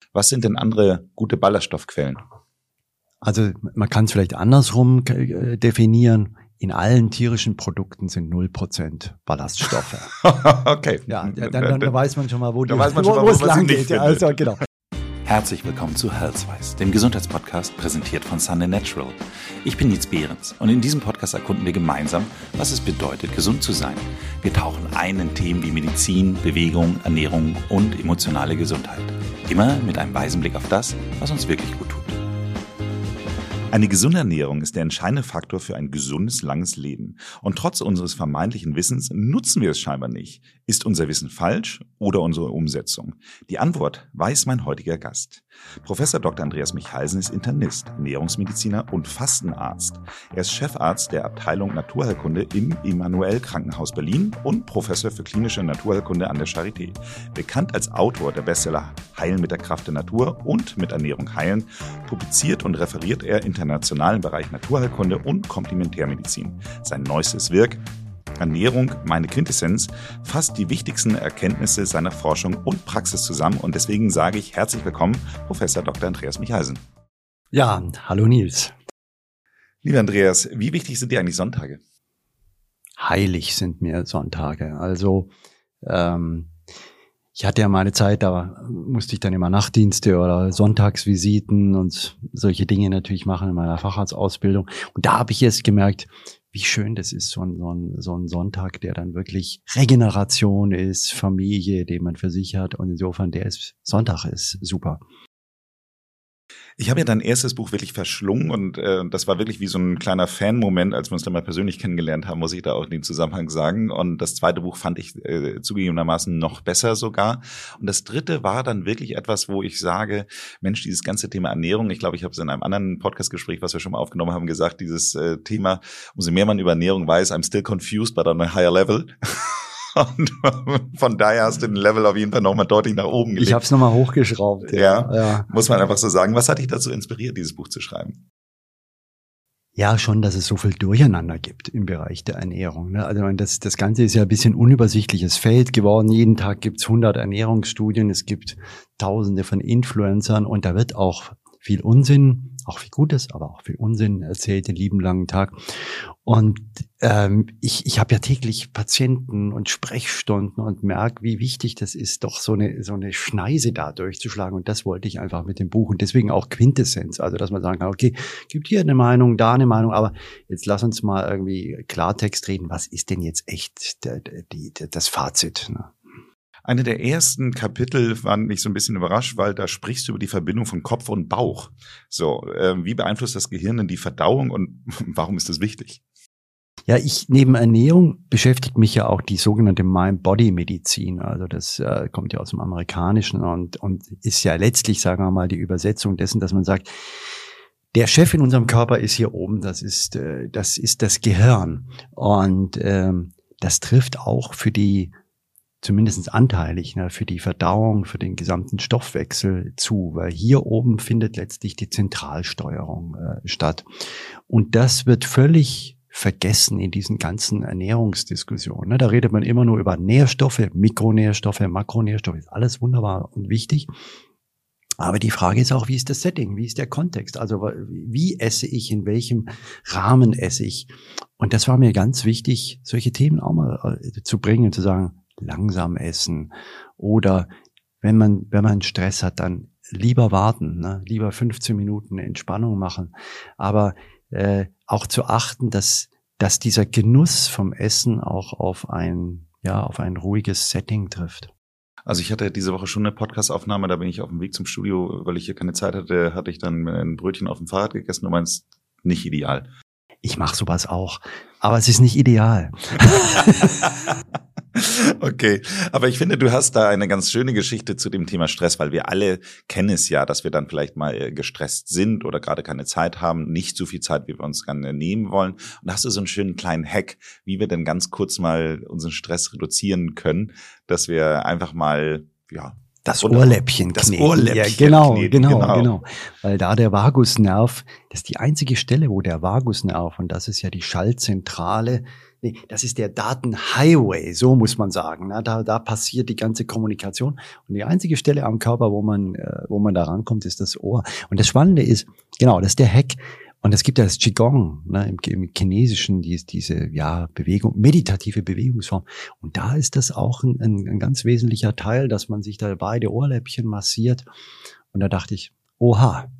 Was sind denn andere gute Ballaststoffquellen? Also man kann es vielleicht andersrum definieren. In allen tierischen Produkten sind 0% Ballaststoffe. Okay. Ja, dann weiß man schon mal, wo es lang geht. Ja, also, genau. Herzlich willkommen zu Healthwise, dem Gesundheitspodcast, präsentiert von Sunday Natural. Ich bin Nietz Behrens und in diesem Podcast erkunden wir gemeinsam, was es bedeutet, gesund zu sein. Wir tauchen ein in Themen wie Medizin, Bewegung, Ernährung und emotionale Gesundheit. Immer mit einem weisen Blick auf das, was uns wirklich gut tut. Eine gesunde Ernährung ist der entscheidende Faktor für ein gesundes, langes Leben. Und trotz unseres vermeintlichen Wissens nutzen wir es scheinbar nicht. Ist unser Wissen falsch oder unsere Umsetzung? Die Antwort weiß mein heutiger Gast. Professor Dr. Andreas Michalsen ist Internist, Ernährungsmediziner und Fastenarzt. Er ist Chefarzt der Abteilung Naturheilkunde im Emanuel Krankenhaus Berlin und Professor für klinische Naturheilkunde an der Charité. Bekannt als Autor der Bestseller Heilen mit der Kraft der Natur und Mit Ernährung heilen, publiziert und referiert er international im Bereich Naturheilkunde und Komplementärmedizin. Sein neuestes Werk, Ernährung, meine Quintessenz, fasst die wichtigsten Erkenntnisse seiner Forschung und Praxis zusammen und deswegen sage ich herzlich willkommen, Professor Dr. Andreas Michalsen. Ja, hallo Nils. Lieber Andreas, wie wichtig sind dir eigentlich Sonntage? Heilig sind mir Sonntage. Also ich hatte ja mal eine Zeit, da musste ich dann immer Nachtdienste oder Sonntagsvisiten und solche Dinge natürlich machen in meiner Facharztausbildung. Und da habe ich erst gemerkt, wie schön das ist, so ein Sonntag, der dann wirklich Regeneration ist, Familie, den man für sich hat. Und insofern, Sonntag ist super. Ich habe ja dein erstes Buch wirklich verschlungen und das war wirklich wie so ein kleiner Fan-Moment, als wir uns dann mal persönlich kennengelernt haben, muss ich da auch in dem Zusammenhang sagen. Und das zweite Buch fand ich zugegebenermaßen noch besser sogar. Und das dritte war dann wirklich etwas, wo ich sage, Mensch, dieses ganze Thema Ernährung, ich glaube, ich habe es in einem anderen Podcast-Gespräch, was wir schon mal aufgenommen haben, gesagt, dieses Thema, umso mehr man über Ernährung weiß, I'm still confused, but on a higher level. Und von daher hast du den Level auf jeden Fall nochmal deutlich nach oben gelegt. Ich habe es nochmal hochgeschraubt. Ja, muss man einfach so sagen. Was hat dich dazu inspiriert, dieses Buch zu schreiben? Ja, schon, dass es so viel Durcheinander gibt im Bereich der Ernährung. Also das Ganze ist ja ein bisschen unübersichtliches Feld geworden. Jeden Tag gibt's 100 Ernährungsstudien, es gibt Tausende von Influencern und da wird auch viel Unsinn, auch viel Gutes, aber auch viel Unsinn erzählt den lieben langen Tag. Und ich habe ja täglich Patienten und Sprechstunden und merke, wie wichtig das ist, doch so eine Schneise da durchzuschlagen. Und das wollte ich einfach mit dem Buch und deswegen auch Quintessenz. Also dass man sagen kann, okay, gibt hier eine Meinung, da eine Meinung, aber jetzt lass uns mal irgendwie Klartext reden. Was ist denn jetzt echt das Fazit? Ne? Eine der ersten Kapitel fand mich so ein bisschen überrascht, weil da sprichst du über die Verbindung von Kopf und Bauch. So, wie beeinflusst das Gehirn denn die Verdauung und warum ist das wichtig? Ja, neben Ernährung beschäftigt mich ja auch die sogenannte Mind-Body-Medizin. Also das kommt ja aus dem Amerikanischen und ist ja letztlich, sagen wir mal, die Übersetzung dessen, dass man sagt, der Chef in unserem Körper ist hier oben, das ist das Gehirn. Und das trifft auch für die zumindest anteilig, für die Verdauung, für den gesamten Stoffwechsel zu, weil hier oben findet letztlich die Zentralsteuerung statt. Und das wird völlig vergessen in diesen ganzen Ernährungsdiskussionen. Da redet man immer nur über Nährstoffe, Mikronährstoffe, Makronährstoffe, ist alles wunderbar und wichtig. Aber die Frage ist auch, wie ist das Setting, wie ist der Kontext? Also wie esse ich, in welchem Rahmen esse ich? Und das war mir ganz wichtig, solche Themen auch mal zu bringen, zu sagen, langsam essen oder wenn man Stress hat, dann lieber warten, lieber 15 Minuten Entspannung machen, aber auch zu achten, dass dieser Genuss vom Essen auch auf ein ruhiges Setting trifft. Also ich hatte diese Woche schon eine Podcast-Aufnahme, da bin ich auf dem Weg zum Studio, weil ich hier keine Zeit hatte, hatte ich dann ein Brötchen auf dem Fahrrad gegessen. Du meinst, nicht ideal. Ich mache sowas auch, aber es ist nicht ideal. Okay, aber ich finde, du hast da eine ganz schöne Geschichte zu dem Thema Stress, weil wir alle kennen es ja, dass wir dann vielleicht mal gestresst sind oder gerade keine Zeit haben, nicht so viel Zeit, wie wir uns gerne nehmen wollen. Und da hast du so einen schönen kleinen Hack, wie wir denn ganz kurz mal unseren Stress reduzieren können, dass wir einfach mal, das Ohrläppchen kneten. Ja, genau. Weil da der Vagusnerv, das ist die einzige Stelle, wo der Vagusnerv, und das ist ja die Schaltzentrale das ist der Datenhighway, so muss man sagen. Da passiert die ganze Kommunikation. Und die einzige Stelle am Körper, wo man da rankommt, ist das Ohr. Und das Spannende ist, genau, das ist der Hack. Und es gibt ja das Qigong, im Chinesischen, diese meditative Bewegungsform. Und da ist das auch ein ganz wesentlicher Teil, dass man sich da beide Ohrläppchen massiert. Und da dachte ich, oha,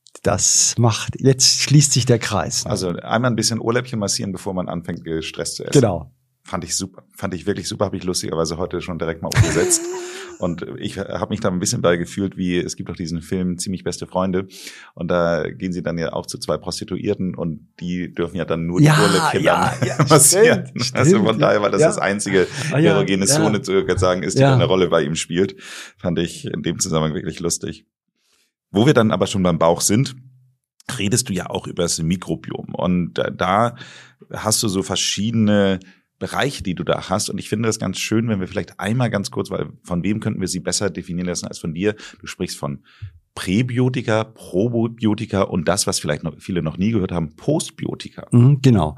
jetzt schließt sich der Kreis. Also einmal ein bisschen Ohrläppchen massieren, bevor man anfängt, gestresst zu essen. Genau. Fand ich super. Fand ich wirklich super. Habe ich lustigerweise heute schon direkt mal umgesetzt. Und ich habe mich da ein bisschen bei gefühlt, wie es gibt auch diesen Film Ziemlich beste Freunde. Und da gehen sie dann ja auch zu 2 Prostituierten und die dürfen ja dann nur die Ohrläppchen massieren. Stimmt, also von daher war das einzige erogene Zone, zu sagen, ist, die eine Rolle bei ihm spielt. Fand ich in dem Zusammenhang wirklich lustig. Wo wir dann aber schon beim Bauch sind, redest du ja auch über das Mikrobiom. Und da hast du so verschiedene Bereiche, die du da hast. Und ich finde das ganz schön, wenn wir vielleicht einmal ganz kurz, weil von wem könnten wir sie besser definieren lassen als von dir? Du sprichst von Präbiotika, Probiotika und das, was vielleicht viele noch nie gehört haben, Postbiotika. Genau.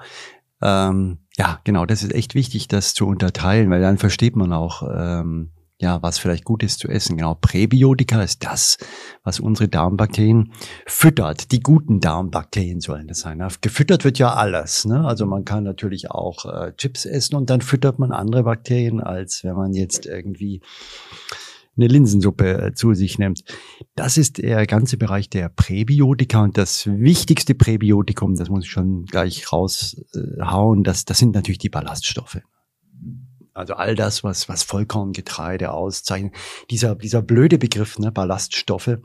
Genau, das ist echt wichtig, das zu unterteilen, weil dann versteht man auch, was vielleicht gut ist zu essen. Genau, Präbiotika ist das, was unsere Darmbakterien füttert. Die guten Darmbakterien sollen das sein. Gefüttert wird ja alles. Ne? Also man kann natürlich auch Chips essen und dann füttert man andere Bakterien, als wenn man jetzt irgendwie eine Linsensuppe zu sich nimmt. Das ist der ganze Bereich der Präbiotika und das wichtigste Präbiotikum, das muss ich schon gleich raushauen, das sind natürlich die Ballaststoffe. Also all das, was Vollkorngetreide auszeichnet. Dieser blöde Begriff, Ballaststoffe,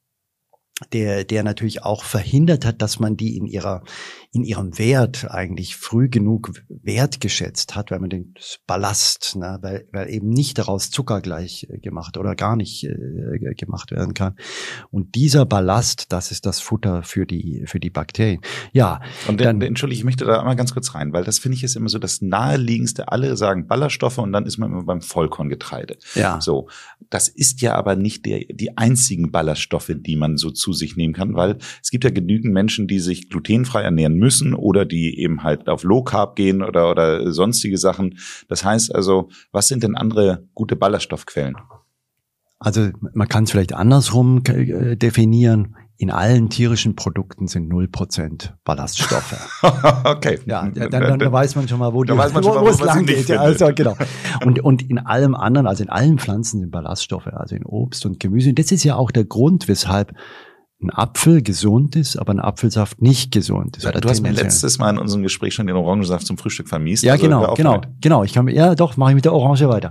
der natürlich auch verhindert hat, dass man die in ihrem Wert eigentlich früh genug wertgeschätzt hat, weil man den Ballast, weil eben nicht daraus Zucker gleich gemacht oder gar nicht gemacht werden kann. Und dieser Ballast, das ist das Futter für die Bakterien. Ja. Und dann, entschuldige, ich möchte da einmal ganz kurz rein, weil das finde ich ist immer so das naheliegendste. Alle sagen Ballaststoffe und dann ist man immer beim Vollkorngetreide. Ja. So. Das ist ja aber nicht die einzigen Ballaststoffe, die man so zu sich nehmen kann, weil es gibt ja genügend Menschen, die sich glutenfrei ernähren müssen oder die eben halt auf Low Carb gehen oder sonstige Sachen. Das heißt also, was sind denn andere gute Ballaststoffquellen? Also man kann es vielleicht andersrum definieren. In allen tierischen Produkten sind 0% Ballaststoffe. Okay. Ja, dann weiß man schon mal, wo es lang geht. Ja, also, genau. Und in allem anderen, also in allen Pflanzen sind Ballaststoffe, also in Obst und Gemüse. Und das ist ja auch der Grund, weshalb ein Apfel gesund ist, aber ein Apfelsaft nicht gesund ist. Du hast mir letztes Mal in unserem Gespräch schon den Orangensaft zum Frühstück vermiest. Ja, also genau. Mache ich mit der Orange weiter.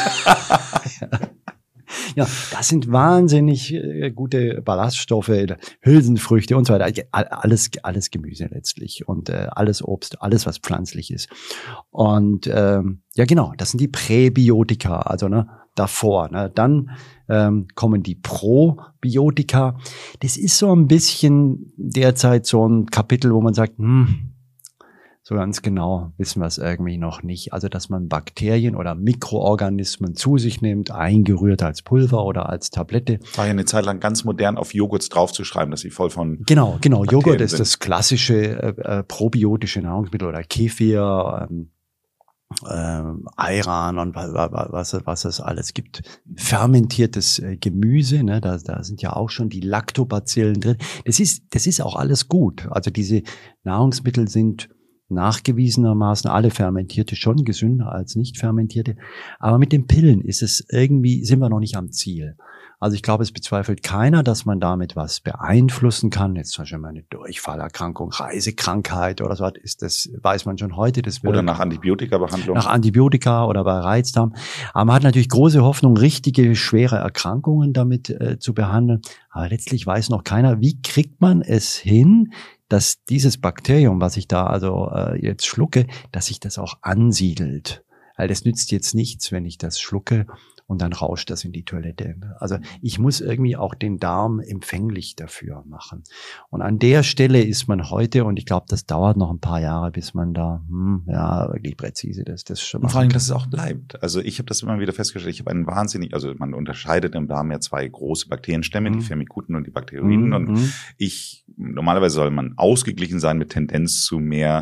Ja, das sind wahnsinnig gute Ballaststoffe, Hülsenfrüchte und so weiter. Alles Gemüse letztlich und alles Obst, alles was pflanzlich ist. Und genau, das sind die Präbiotika, also davor. Dann kommen die Probiotika. Das ist so ein bisschen derzeit so ein Kapitel, wo man sagt, so ganz genau wissen wir es irgendwie noch nicht. Also, dass man Bakterien oder Mikroorganismen zu sich nimmt, eingerührt als Pulver oder als Tablette. War ja eine Zeit lang ganz modern, auf Joghurts draufzuschreiben, dass sie voll von Genau. Bakterien Joghurt ist sind. Das klassische probiotische Nahrungsmittel oder Kefir, Ayran und was es alles gibt. Fermentiertes Gemüse, da sind ja auch schon die Lactobacillen drin. Das ist auch alles gut. Also diese Nahrungsmittel sind nachgewiesenermaßen alle fermentierte schon gesünder als nicht fermentierte. Aber mit den Pillen sind wir noch nicht am Ziel. Also ich glaube, es bezweifelt keiner, dass man damit was beeinflussen kann. Jetzt zum Beispiel eine Durchfallerkrankung, Reisekrankheit oder so, das weiß man schon heute. Oder nach Antibiotikabehandlung. Nach Antibiotika oder bei Reizdarm. Aber man hat natürlich große Hoffnung, richtige, schwere Erkrankungen damit zu behandeln. Aber letztlich weiß noch keiner, wie kriegt man es hin, dass dieses Bakterium, was ich da also jetzt schlucke, dass sich das auch ansiedelt. Weil das nützt jetzt nichts, wenn ich das schlucke und dann rauscht das in die Toilette. Also ich muss irgendwie auch den Darm empfänglich dafür machen. Und an der Stelle ist man heute, und ich glaube, das dauert noch ein paar Jahre, bis man da wirklich präzise das schon macht. Und vor allem, dass es auch bleibt. Also ich habe das immer wieder festgestellt, ich habe also man unterscheidet im Darm ja 2 große Bakterienstämme, die Firmikuten und die Bakteroiden. Und normalerweise soll man ausgeglichen sein mit Tendenz zu mehr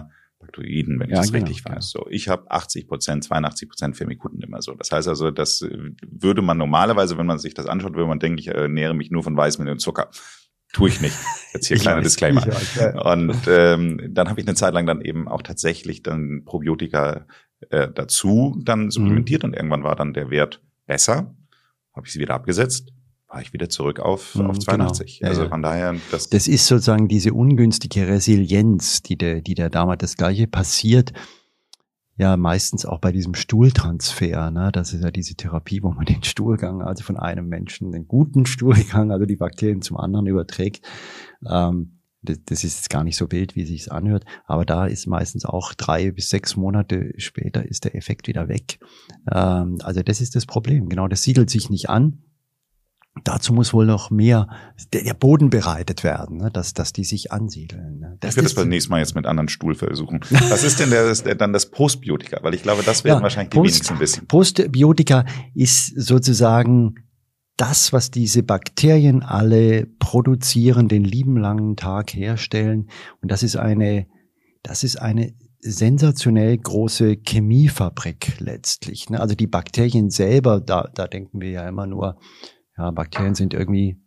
Faktoiden, wenn ich das richtig weiß. So, ich habe 80%, 82% Firmikuten immer so. Das heißt also, das würde man normalerweise, wenn man sich das anschaut, würde man denken, ich ernähre mich nur von Weißmehl und Zucker. Tue ich nicht. Jetzt hier kleiner Disclaimer. Und dann habe ich eine Zeit lang dann eben auch tatsächlich dann Probiotika dazu dann supplementiert und irgendwann war dann der Wert besser. Habe ich sie wieder abgesetzt, war ich wieder zurück auf 82. Genau. Also von daher, das ist sozusagen diese ungünstige Resilienz, die der damals das Gleiche passiert. Ja, meistens auch bei diesem Stuhltransfer, ne? Das ist ja diese Therapie, wo man den Stuhlgang, also von einem Menschen, den guten Stuhlgang, also die Bakterien zum anderen überträgt. Das ist jetzt gar nicht so wild, wie es sich anhört, aber da ist meistens auch 3 bis 6 Monate später ist der Effekt wieder weg. Also das ist das Problem. Genau, das siedelt sich nicht an. Dazu muss wohl noch mehr der Boden bereitet werden, ne, dass die sich ansiedeln. Ne. Ich werde das beim nächsten Mal jetzt mit anderen Stuhl versuchen. Was ist denn dann das Postbiotika? Weil ich glaube, das werden wahrscheinlich die wenigsten wissen. Postbiotika ist sozusagen das, was diese Bakterien alle produzieren, den lieben langen Tag herstellen. Und das ist eine sensationell große Chemiefabrik letztlich. Ne. Also die Bakterien selber, da denken wir ja immer nur, ja, Bakterien sind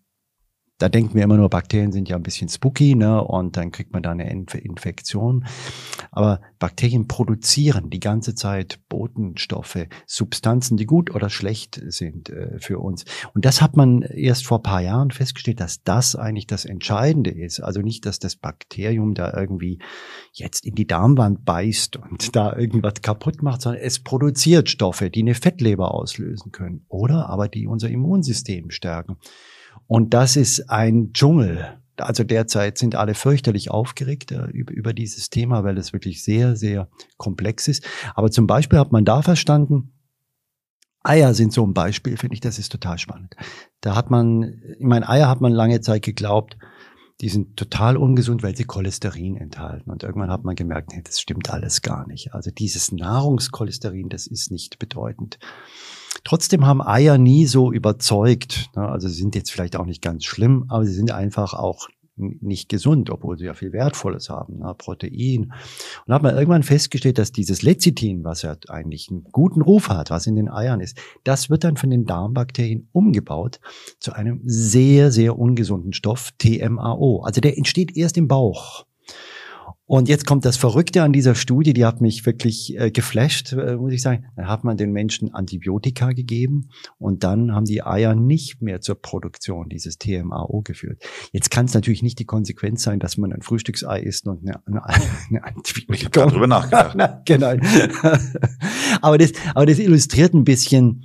ja ein bisschen spooky, ne, und dann kriegt man da eine Infektion. Aber Bakterien produzieren die ganze Zeit Botenstoffe, Substanzen, die gut oder schlecht sind für uns. Und das hat man erst vor ein paar Jahren festgestellt, dass das eigentlich das Entscheidende ist. Also nicht, dass das Bakterium da irgendwie jetzt in die Darmwand beißt und da irgendwas kaputt macht, sondern es produziert Stoffe, die eine Fettleber auslösen können oder aber die unser Immunsystem stärken. Und das ist ein Dschungel. Also derzeit sind alle fürchterlich aufgeregt über dieses Thema, weil es wirklich sehr, sehr komplex ist. Aber zum Beispiel hat man da verstanden, Eier sind so ein Beispiel, finde ich, das ist total spannend. Eier hat man lange Zeit geglaubt, die sind total ungesund, weil sie Cholesterin enthalten. Und irgendwann hat man gemerkt, nee, das stimmt alles gar nicht. Also dieses Nahrungscholesterin, das ist nicht bedeutend. Trotzdem haben Eier nie so überzeugt. Also sie sind jetzt vielleicht auch nicht ganz schlimm, aber sie sind einfach auch nicht gesund, obwohl sie ja viel Wertvolles haben, Protein. Und da hat man irgendwann festgestellt, dass dieses Lecithin, was ja eigentlich einen guten Ruf hat, was in den Eiern ist, das wird dann von den Darmbakterien umgebaut zu einem sehr, sehr ungesunden Stoff, TMAO. Also der entsteht erst im Bauch. Und jetzt kommt das Verrückte an dieser Studie, die hat mich wirklich geflasht, muss ich sagen. Dann hat man den Menschen Antibiotika gegeben und dann haben die Eier nicht mehr zur Produktion dieses TMAO geführt. Jetzt kann es natürlich nicht die Konsequenz sein, dass man ein Frühstücksei isst und eine Antibiotika. Ich habe gerade drüber nachgedacht. Genau. aber das illustriert ein bisschen,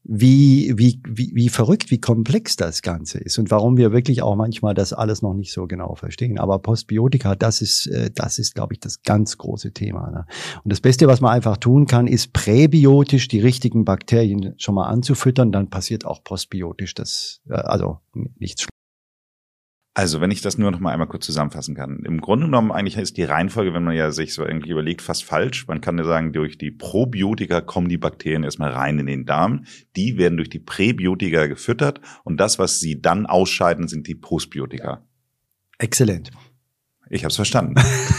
wie verrückt, wie komplex das Ganze ist und warum wir wirklich auch manchmal das alles noch nicht so genau verstehen. Aber Postbiotika, das ist, glaube ich, das ganz große Thema. Ne? Und das Beste, was man einfach tun kann, ist präbiotisch die richtigen Bakterien schon mal anzufüttern, dann passiert auch postbiotisch nichts Schlimmes. Also, wenn ich das nur noch mal einmal kurz zusammenfassen kann. Im Grunde genommen eigentlich ist die Reihenfolge, wenn man ja sich so irgendwie überlegt, fast falsch. Man kann ja sagen, durch die Probiotika kommen die Bakterien erstmal rein in den Darm. Die werden durch die Präbiotika gefüttert und das, was sie dann ausscheiden, sind die Postbiotika. Exzellent. Ich habe es verstanden.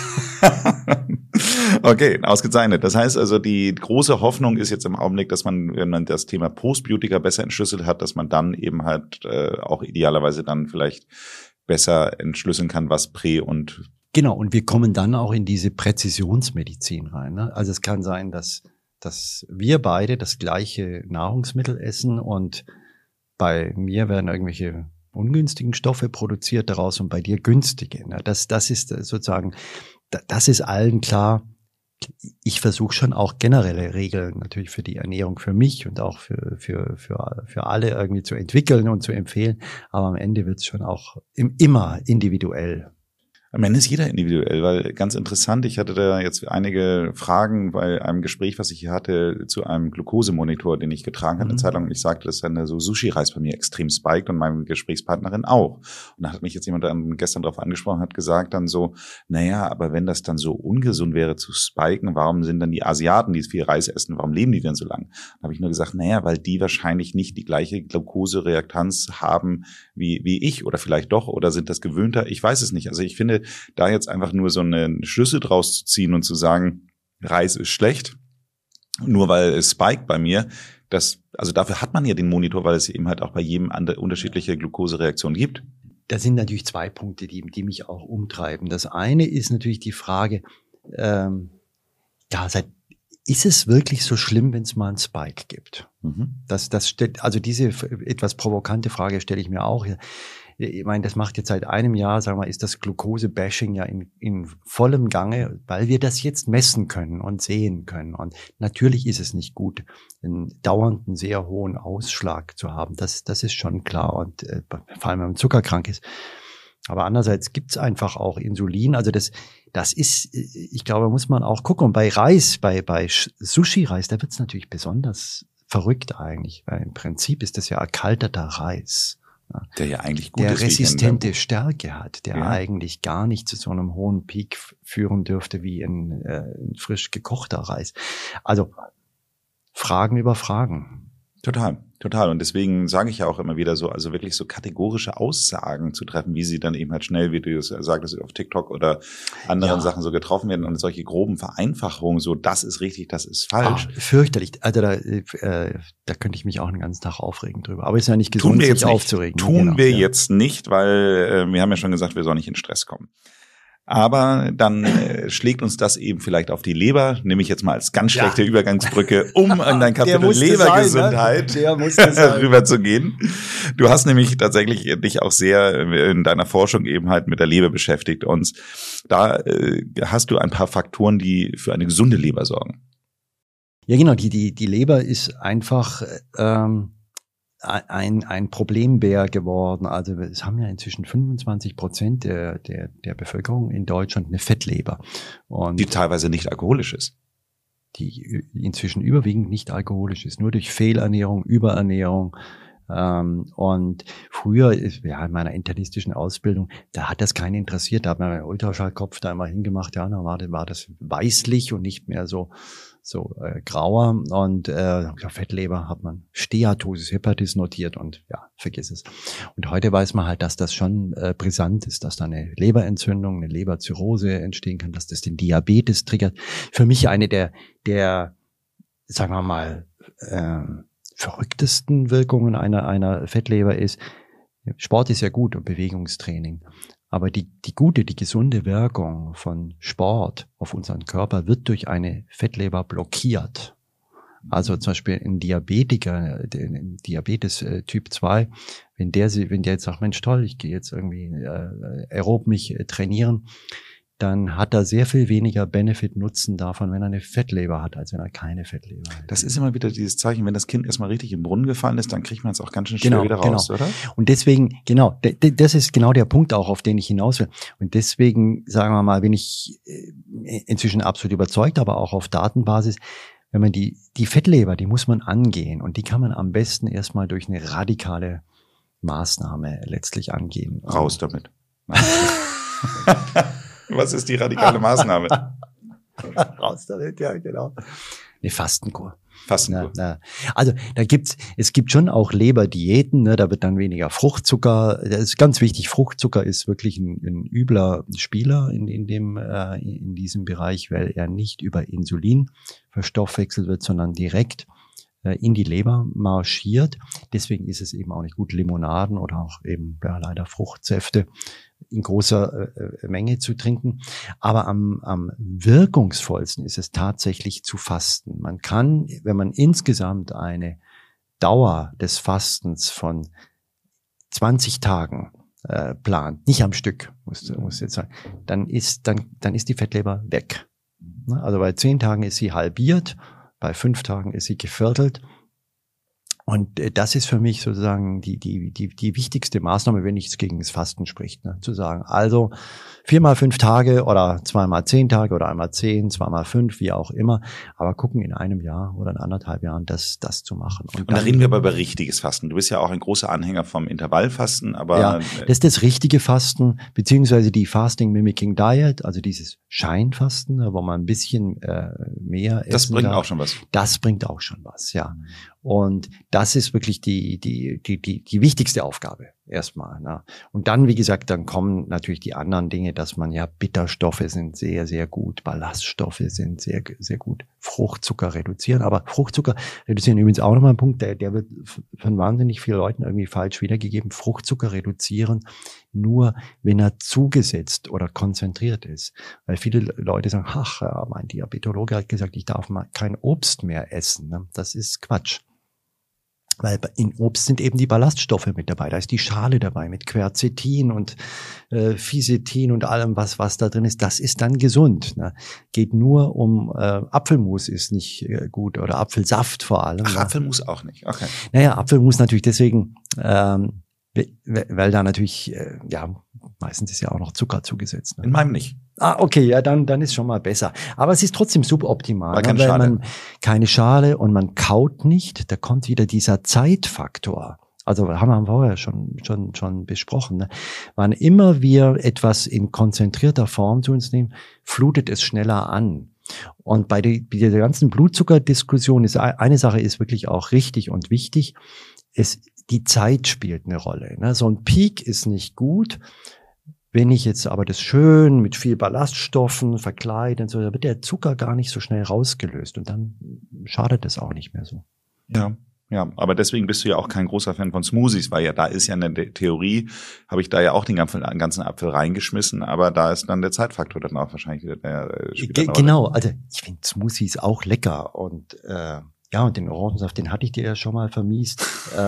Okay, ausgezeichnet. Das heißt also, die große Hoffnung ist jetzt im Augenblick, dass man, wenn man das Thema Postbiotika besser entschlüsselt hat, dass man dann eben halt auch idealerweise dann vielleicht besser entschlüsseln kann, was und genau, und wir kommen dann auch in diese Präzisionsmedizin rein. Ne? Also es kann sein, dass wir beide das gleiche Nahrungsmittel essen und bei mir werden irgendwelche ungünstigen Stoffe produziert daraus und bei dir günstige. Ne? Das ist sozusagen, das ist allen klar. Ich versuche schon auch generelle Regeln natürlich für die Ernährung für mich und auch für alle irgendwie zu entwickeln und zu empfehlen. Aber am Ende wird es schon auch immer individuell. Am Ende ist jeder individuell, weil ganz interessant, ich hatte da jetzt einige Fragen bei einem Gespräch, was ich hier hatte, zu einem Glukosemonitor, den ich getragen hatte, eine Zeit lang. Und ich sagte, dass dann so Sushi-Reis bei mir extrem spiked und meine Gesprächspartnerin auch. Und da hat mich jetzt jemand dann gestern darauf angesprochen, hat gesagt dann so, naja, aber wenn das dann so ungesund wäre zu spiken, warum sind dann die Asiaten, die viel Reis essen, warum leben die denn so lang? Da habe ich nur gesagt, naja, weil die wahrscheinlich nicht die gleiche Glukosereaktanz haben wie ich oder vielleicht doch oder sind das gewöhnter. Ich weiß es nicht. Also ich finde, denke, da jetzt einfach nur so eine Schlüsse draus zu ziehen und zu sagen, Reis ist schlecht, nur weil es spiked bei mir, also dafür hat man ja den Monitor, weil es eben halt auch bei jedem unterschiedliche Glukosereaktionen gibt. Da sind natürlich 2 Punkte, die mich auch umtreiben. Das eine ist natürlich die Frage, ist es wirklich so schlimm, wenn es mal einen Spike gibt? Also diese etwas provokante Frage stelle ich mir auch. Ich meine, das macht jetzt seit einem Jahr, sagen wir, ist das Glucose-Bashing ja in vollem Gange, weil wir das jetzt messen können und sehen können. Und natürlich ist es nicht gut, einen dauernden, sehr hohen Ausschlag zu haben. Das ist schon klar. Und vor allem, wenn man zuckerkrank ist. Aber andererseits gibt's einfach auch Insulin. Also das ist, ich glaube, muss man auch gucken. Und bei Reis, bei Sushi-Reis, da wird's natürlich besonders verrückt eigentlich. Weil im Prinzip ist das ja erkalteter Reis. Der ja eigentlich gut der ist. Der resistente Stärke hat, der eigentlich gar nicht zu so einem hohen Peak führen dürfte wie ein frisch gekochter Reis. Also Fragen über Fragen. Total. Und deswegen sage ich ja auch immer wieder so, also wirklich so kategorische Aussagen zu treffen, wie sie dann eben halt schnell, wie du es sagtest, auf TikTok oder anderen Sachen so getroffen werden und solche groben Vereinfachungen, so das ist richtig, das ist falsch. Fürchterlich. Also da könnte ich mich auch den ganzen Tag aufregen drüber. Aber es ist ja nicht gesund, sich aufzuregen. Tun wir jetzt nicht, weil wir haben ja schon gesagt, wir sollen nicht in Stress kommen. Aber dann schlägt uns das eben vielleicht auf die Leber, nehme ich jetzt mal als ganz schlechte Übergangsbrücke, um an dein Kapitel Lebergesundheit rüberzugehen. Du hast nämlich tatsächlich dich auch sehr in deiner Forschung eben halt mit der Leber beschäftigt und da hast du ein paar Faktoren, die für eine gesunde Leber sorgen. Ja, genau, die Leber ist einfach ein Problembär geworden. Also es haben ja inzwischen 25% der Bevölkerung in Deutschland eine Fettleber. Und die teilweise nicht alkoholisch ist. Die inzwischen überwiegend nicht alkoholisch ist. Nur durch Fehlernährung, Überernährung. Und früher, in meiner internistischen Ausbildung, da hat das keinen interessiert. Da hat man einen Ultraschallkopf da immer hingemacht. Ja, dann war das weißlich und nicht mehr so grauer. Und Fettleber hat man Steatosis Hepatis notiert und vergiss es. Und heute weiß man halt, dass das schon brisant ist, dass da eine Leberentzündung, eine Leberzirrhose entstehen kann, dass das den Diabetes triggert. Für mich eine der sagen wir mal, verrücktesten Wirkungen einer Fettleber ist, Sport ist ja gut und Bewegungstraining, aber die gesunde Wirkung von Sport auf unseren Körper wird durch eine Fettleber blockiert. Also zum Beispiel ein Diabetiker, Diabetes Typ 2, wenn der jetzt sagt, Mensch toll, ich gehe jetzt irgendwie aerob mich trainieren, dann hat er sehr viel weniger Benefit-Nutzen davon, wenn er eine Fettleber hat, als wenn er keine Fettleber hat. Das ist immer wieder dieses Zeichen, wenn das Kind erstmal richtig im Brunnen gefallen ist, dann kriegt man es auch ganz schön schnell wieder raus, oder? Und deswegen, das ist genau der Punkt auch, auf den ich hinaus will. Und deswegen, sagen wir mal, bin ich inzwischen absolut überzeugt, aber auch auf Datenbasis, wenn man die Fettleber, die muss man angehen und die kann man am besten erstmal durch eine radikale Maßnahme letztlich angehen. Raus damit. Was ist die radikale Maßnahme? Raus damit, ja, genau. Eine Fastenkur. Fastenkur. Also es gibt schon auch Leberdiäten, ne, da wird dann weniger Fruchtzucker. Das ist ganz wichtig. Fruchtzucker ist wirklich ein übler Spieler in diesem Bereich, weil er nicht über Insulin verstoffwechselt wird, sondern direkt in die Leber marschiert. Deswegen ist es eben auch nicht gut, Limonaden oder auch eben leider Fruchtsäfte in großer Menge zu trinken. Aber am wirkungsvollsten ist es tatsächlich zu fasten. Man kann, wenn man insgesamt eine Dauer des Fastens von 20 Tagen plant, nicht am Stück, muss jetzt sagen, dann ist die Fettleber weg. Also bei 10 Tagen ist sie halbiert, bei 5 Tagen ist sie geviertelt. Und das ist für mich sozusagen die wichtigste Maßnahme, wenn nichts gegen das Fasten spricht, ne? Zu sagen, also 4 mal 5 Tage oder 2 mal 10 Tage oder einmal 10, 2 mal 5, wie auch immer. Aber gucken in einem Jahr oder in 1,5 Jahren, das zu machen. Und da reden wir aber über richtiges Fasten. Du bist ja auch ein großer Anhänger vom Intervallfasten, aber... Ja, das ist das richtige Fasten, beziehungsweise die Fasting Mimicking Diet, also dieses Scheinfasten, wo man ein bisschen mehr essen Das bringt darf. auch schon was. Das bringt auch schon was, ja. Und das ist wirklich die wichtigste Aufgabe. erstmal. Ne? Und dann, wie gesagt, dann kommen natürlich die anderen Dinge, dass man ja Bitterstoffe sind sehr, sehr gut, Ballaststoffe sind sehr, sehr gut, Fruchtzucker reduzieren. Aber Fruchtzucker reduzieren übrigens auch nochmal ein Punkt, der wird von wahnsinnig vielen Leuten irgendwie falsch wiedergegeben. Fruchtzucker reduzieren nur, wenn er zugesetzt oder konzentriert ist. Weil viele Leute sagen, ach, ja, mein Diabetologe hat gesagt, ich darf mal kein Obst mehr essen. Ne? Das ist Quatsch. Weil in Obst sind eben die Ballaststoffe mit dabei. Da ist die Schale dabei mit Quercetin und Fisetin und allem, was da drin ist. Das ist dann gesund. Ne? Geht nur um Apfelmus ist nicht gut oder Apfelsaft vor allem. Ach, ne? Apfelmus auch nicht. Okay. Naja, Apfelmus natürlich deswegen, weil da natürlich, meistens ist ja auch noch Zucker zugesetzt. Ne? In meinem nicht. Okay, ja, dann ist schon mal besser. Aber es ist trotzdem suboptimal, Weil keine weil Schale. man keine Schale und man kaut nicht. Da kommt wieder dieser Zeitfaktor. Also haben wir vorher schon besprochen. Ne? Wann immer wir etwas in konzentrierter Form zu uns nehmen, flutet es schneller an. Und bei der ganzen Blutzuckerdiskussion ist eine Sache ist wirklich auch richtig und wichtig. Die Zeit spielt eine Rolle. Ne? So ein Peak ist nicht gut. Wenn ich jetzt aber das schön mit viel Ballaststoffen verkleide und so, da wird der Zucker gar nicht so schnell rausgelöst und dann schadet es auch nicht mehr so. Ja, aber deswegen bist du ja auch kein großer Fan von Smoothies, weil ja da ist ja eine Theorie, habe ich da ja auch den ganzen Apfel reingeschmissen, aber da ist dann der Zeitfaktor dann auch wahrscheinlich wieder der Genau, also ich finde Smoothies auch lecker und und den Orangensaft, den hatte ich dir ja schon mal vermiest.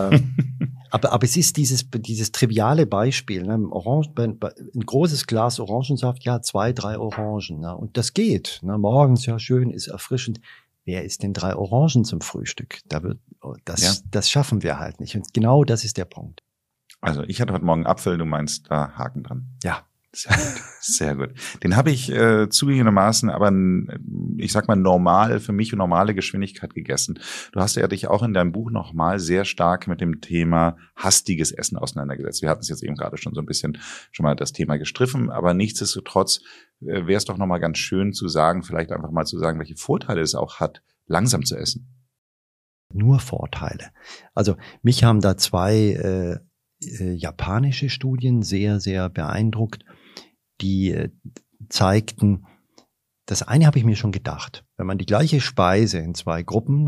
Aber es ist dieses triviale Beispiel. Ne? Ein großes Glas Orangensaft, 2, 3 Orangen. Ne? Und das geht. Ne? Morgens, ja schön, ist erfrischend. Wer isst denn 3 Orangen zum Frühstück? Das schaffen wir halt nicht. Und genau das ist der Punkt. Also ich hatte heute Morgen Apfel, du meinst da Haken dran. Ja. Sehr gut, sehr gut. Den habe ich zugegebenermaßen aber, ich sag mal, für mich normale Geschwindigkeit gegessen. Du hast ja dich auch in deinem Buch nochmal sehr stark mit dem Thema hastiges Essen auseinandergesetzt. Wir hatten es jetzt eben gerade schon mal das Thema gestriffen, aber nichtsdestotrotz wäre es doch nochmal ganz schön vielleicht einfach mal zu sagen, welche Vorteile es auch hat, langsam zu essen. Nur Vorteile. Also mich haben da 2 japanische Studien sehr, sehr beeindruckt, die zeigten, das eine habe ich mir schon gedacht, wenn man die gleiche Speise in 2 Gruppen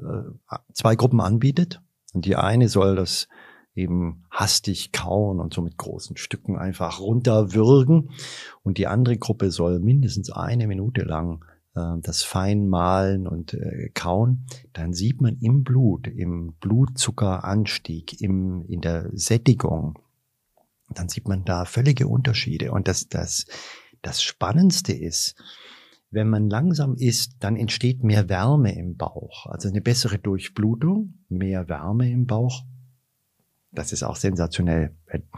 anbietet und die eine soll das eben hastig kauen und so mit großen Stücken einfach runterwürgen und die andere Gruppe soll mindestens 1 Minute lang das fein mahlen und kauen, dann sieht man im Blut, im Blutzuckeranstieg, in der Sättigung, dann sieht man da völlige Unterschiede. Und das Spannendste ist, wenn man langsam isst, dann entsteht mehr Wärme im Bauch, also eine bessere Durchblutung, mehr Wärme im Bauch. Das ist auch sensationell.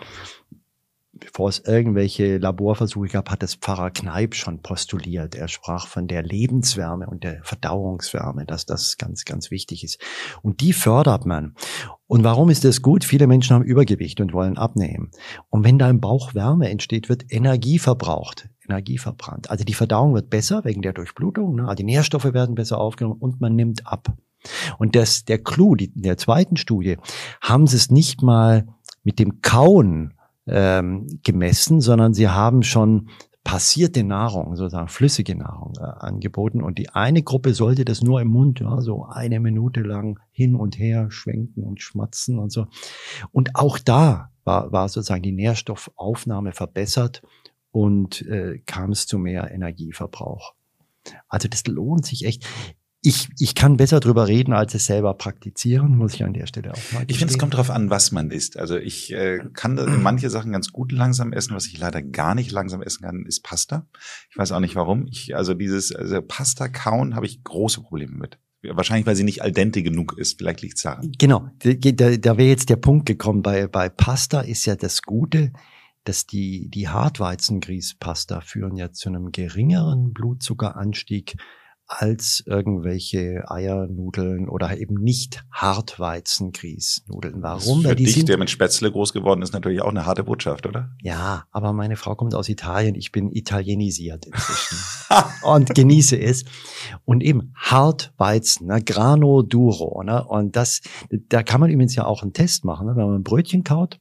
Bevor es irgendwelche Laborversuche gab, hat das Pfarrer Kneipp schon postuliert. Er sprach von der Lebenswärme und der Verdauungswärme, dass das ganz, ganz wichtig ist. Und die fördert man. Und warum ist das gut? Viele Menschen haben Übergewicht und wollen abnehmen. Und wenn da im Bauch Wärme entsteht, wird Energie verbrannt. Also die Verdauung wird besser wegen der Durchblutung, ne? Die Nährstoffe werden besser aufgenommen und man nimmt ab. Und der Clou, in der zweiten Studie, haben sie es nicht mal mit dem Kauen gemessen, sondern sie haben schon passierte Nahrung, sozusagen flüssige Nahrung angeboten. Und die eine Gruppe sollte das nur im Mund, so 1 Minute lang hin und her schwenken und schmatzen und so. Und auch da war sozusagen die Nährstoffaufnahme verbessert und kam es zu mehr Energieverbrauch. Also das lohnt sich echt. Ich kann besser drüber reden, als es selber praktizieren, muss ich an der Stelle auch mal gestehen. Ich finde, es kommt darauf an, was man isst. Also ich kann manche Sachen ganz gut langsam essen. Was ich leider gar nicht langsam essen kann, ist Pasta. Ich weiß auch nicht warum. Also Pasta kauen habe ich große Probleme mit. Wahrscheinlich, weil sie nicht al dente genug ist. Vielleicht liegt es daran. Genau, da wäre jetzt der Punkt gekommen. Bei Pasta ist ja das Gute, dass die Hartweizengrießpasta führen ja zu einem geringeren Blutzuckeranstieg als irgendwelche Eiernudeln oder eben nicht Hartweizengrießnudeln. Warum? Für dich, der mit Spätzle groß geworden ist, natürlich auch eine harte Botschaft, oder? Ja, aber meine Frau kommt aus Italien. Ich bin italienisiert inzwischen und genieße es. Und eben Hartweizen, ne, Grano Duro. Ne, und da kann man übrigens ja auch einen Test machen. Ne, wenn man ein Brötchen kaut,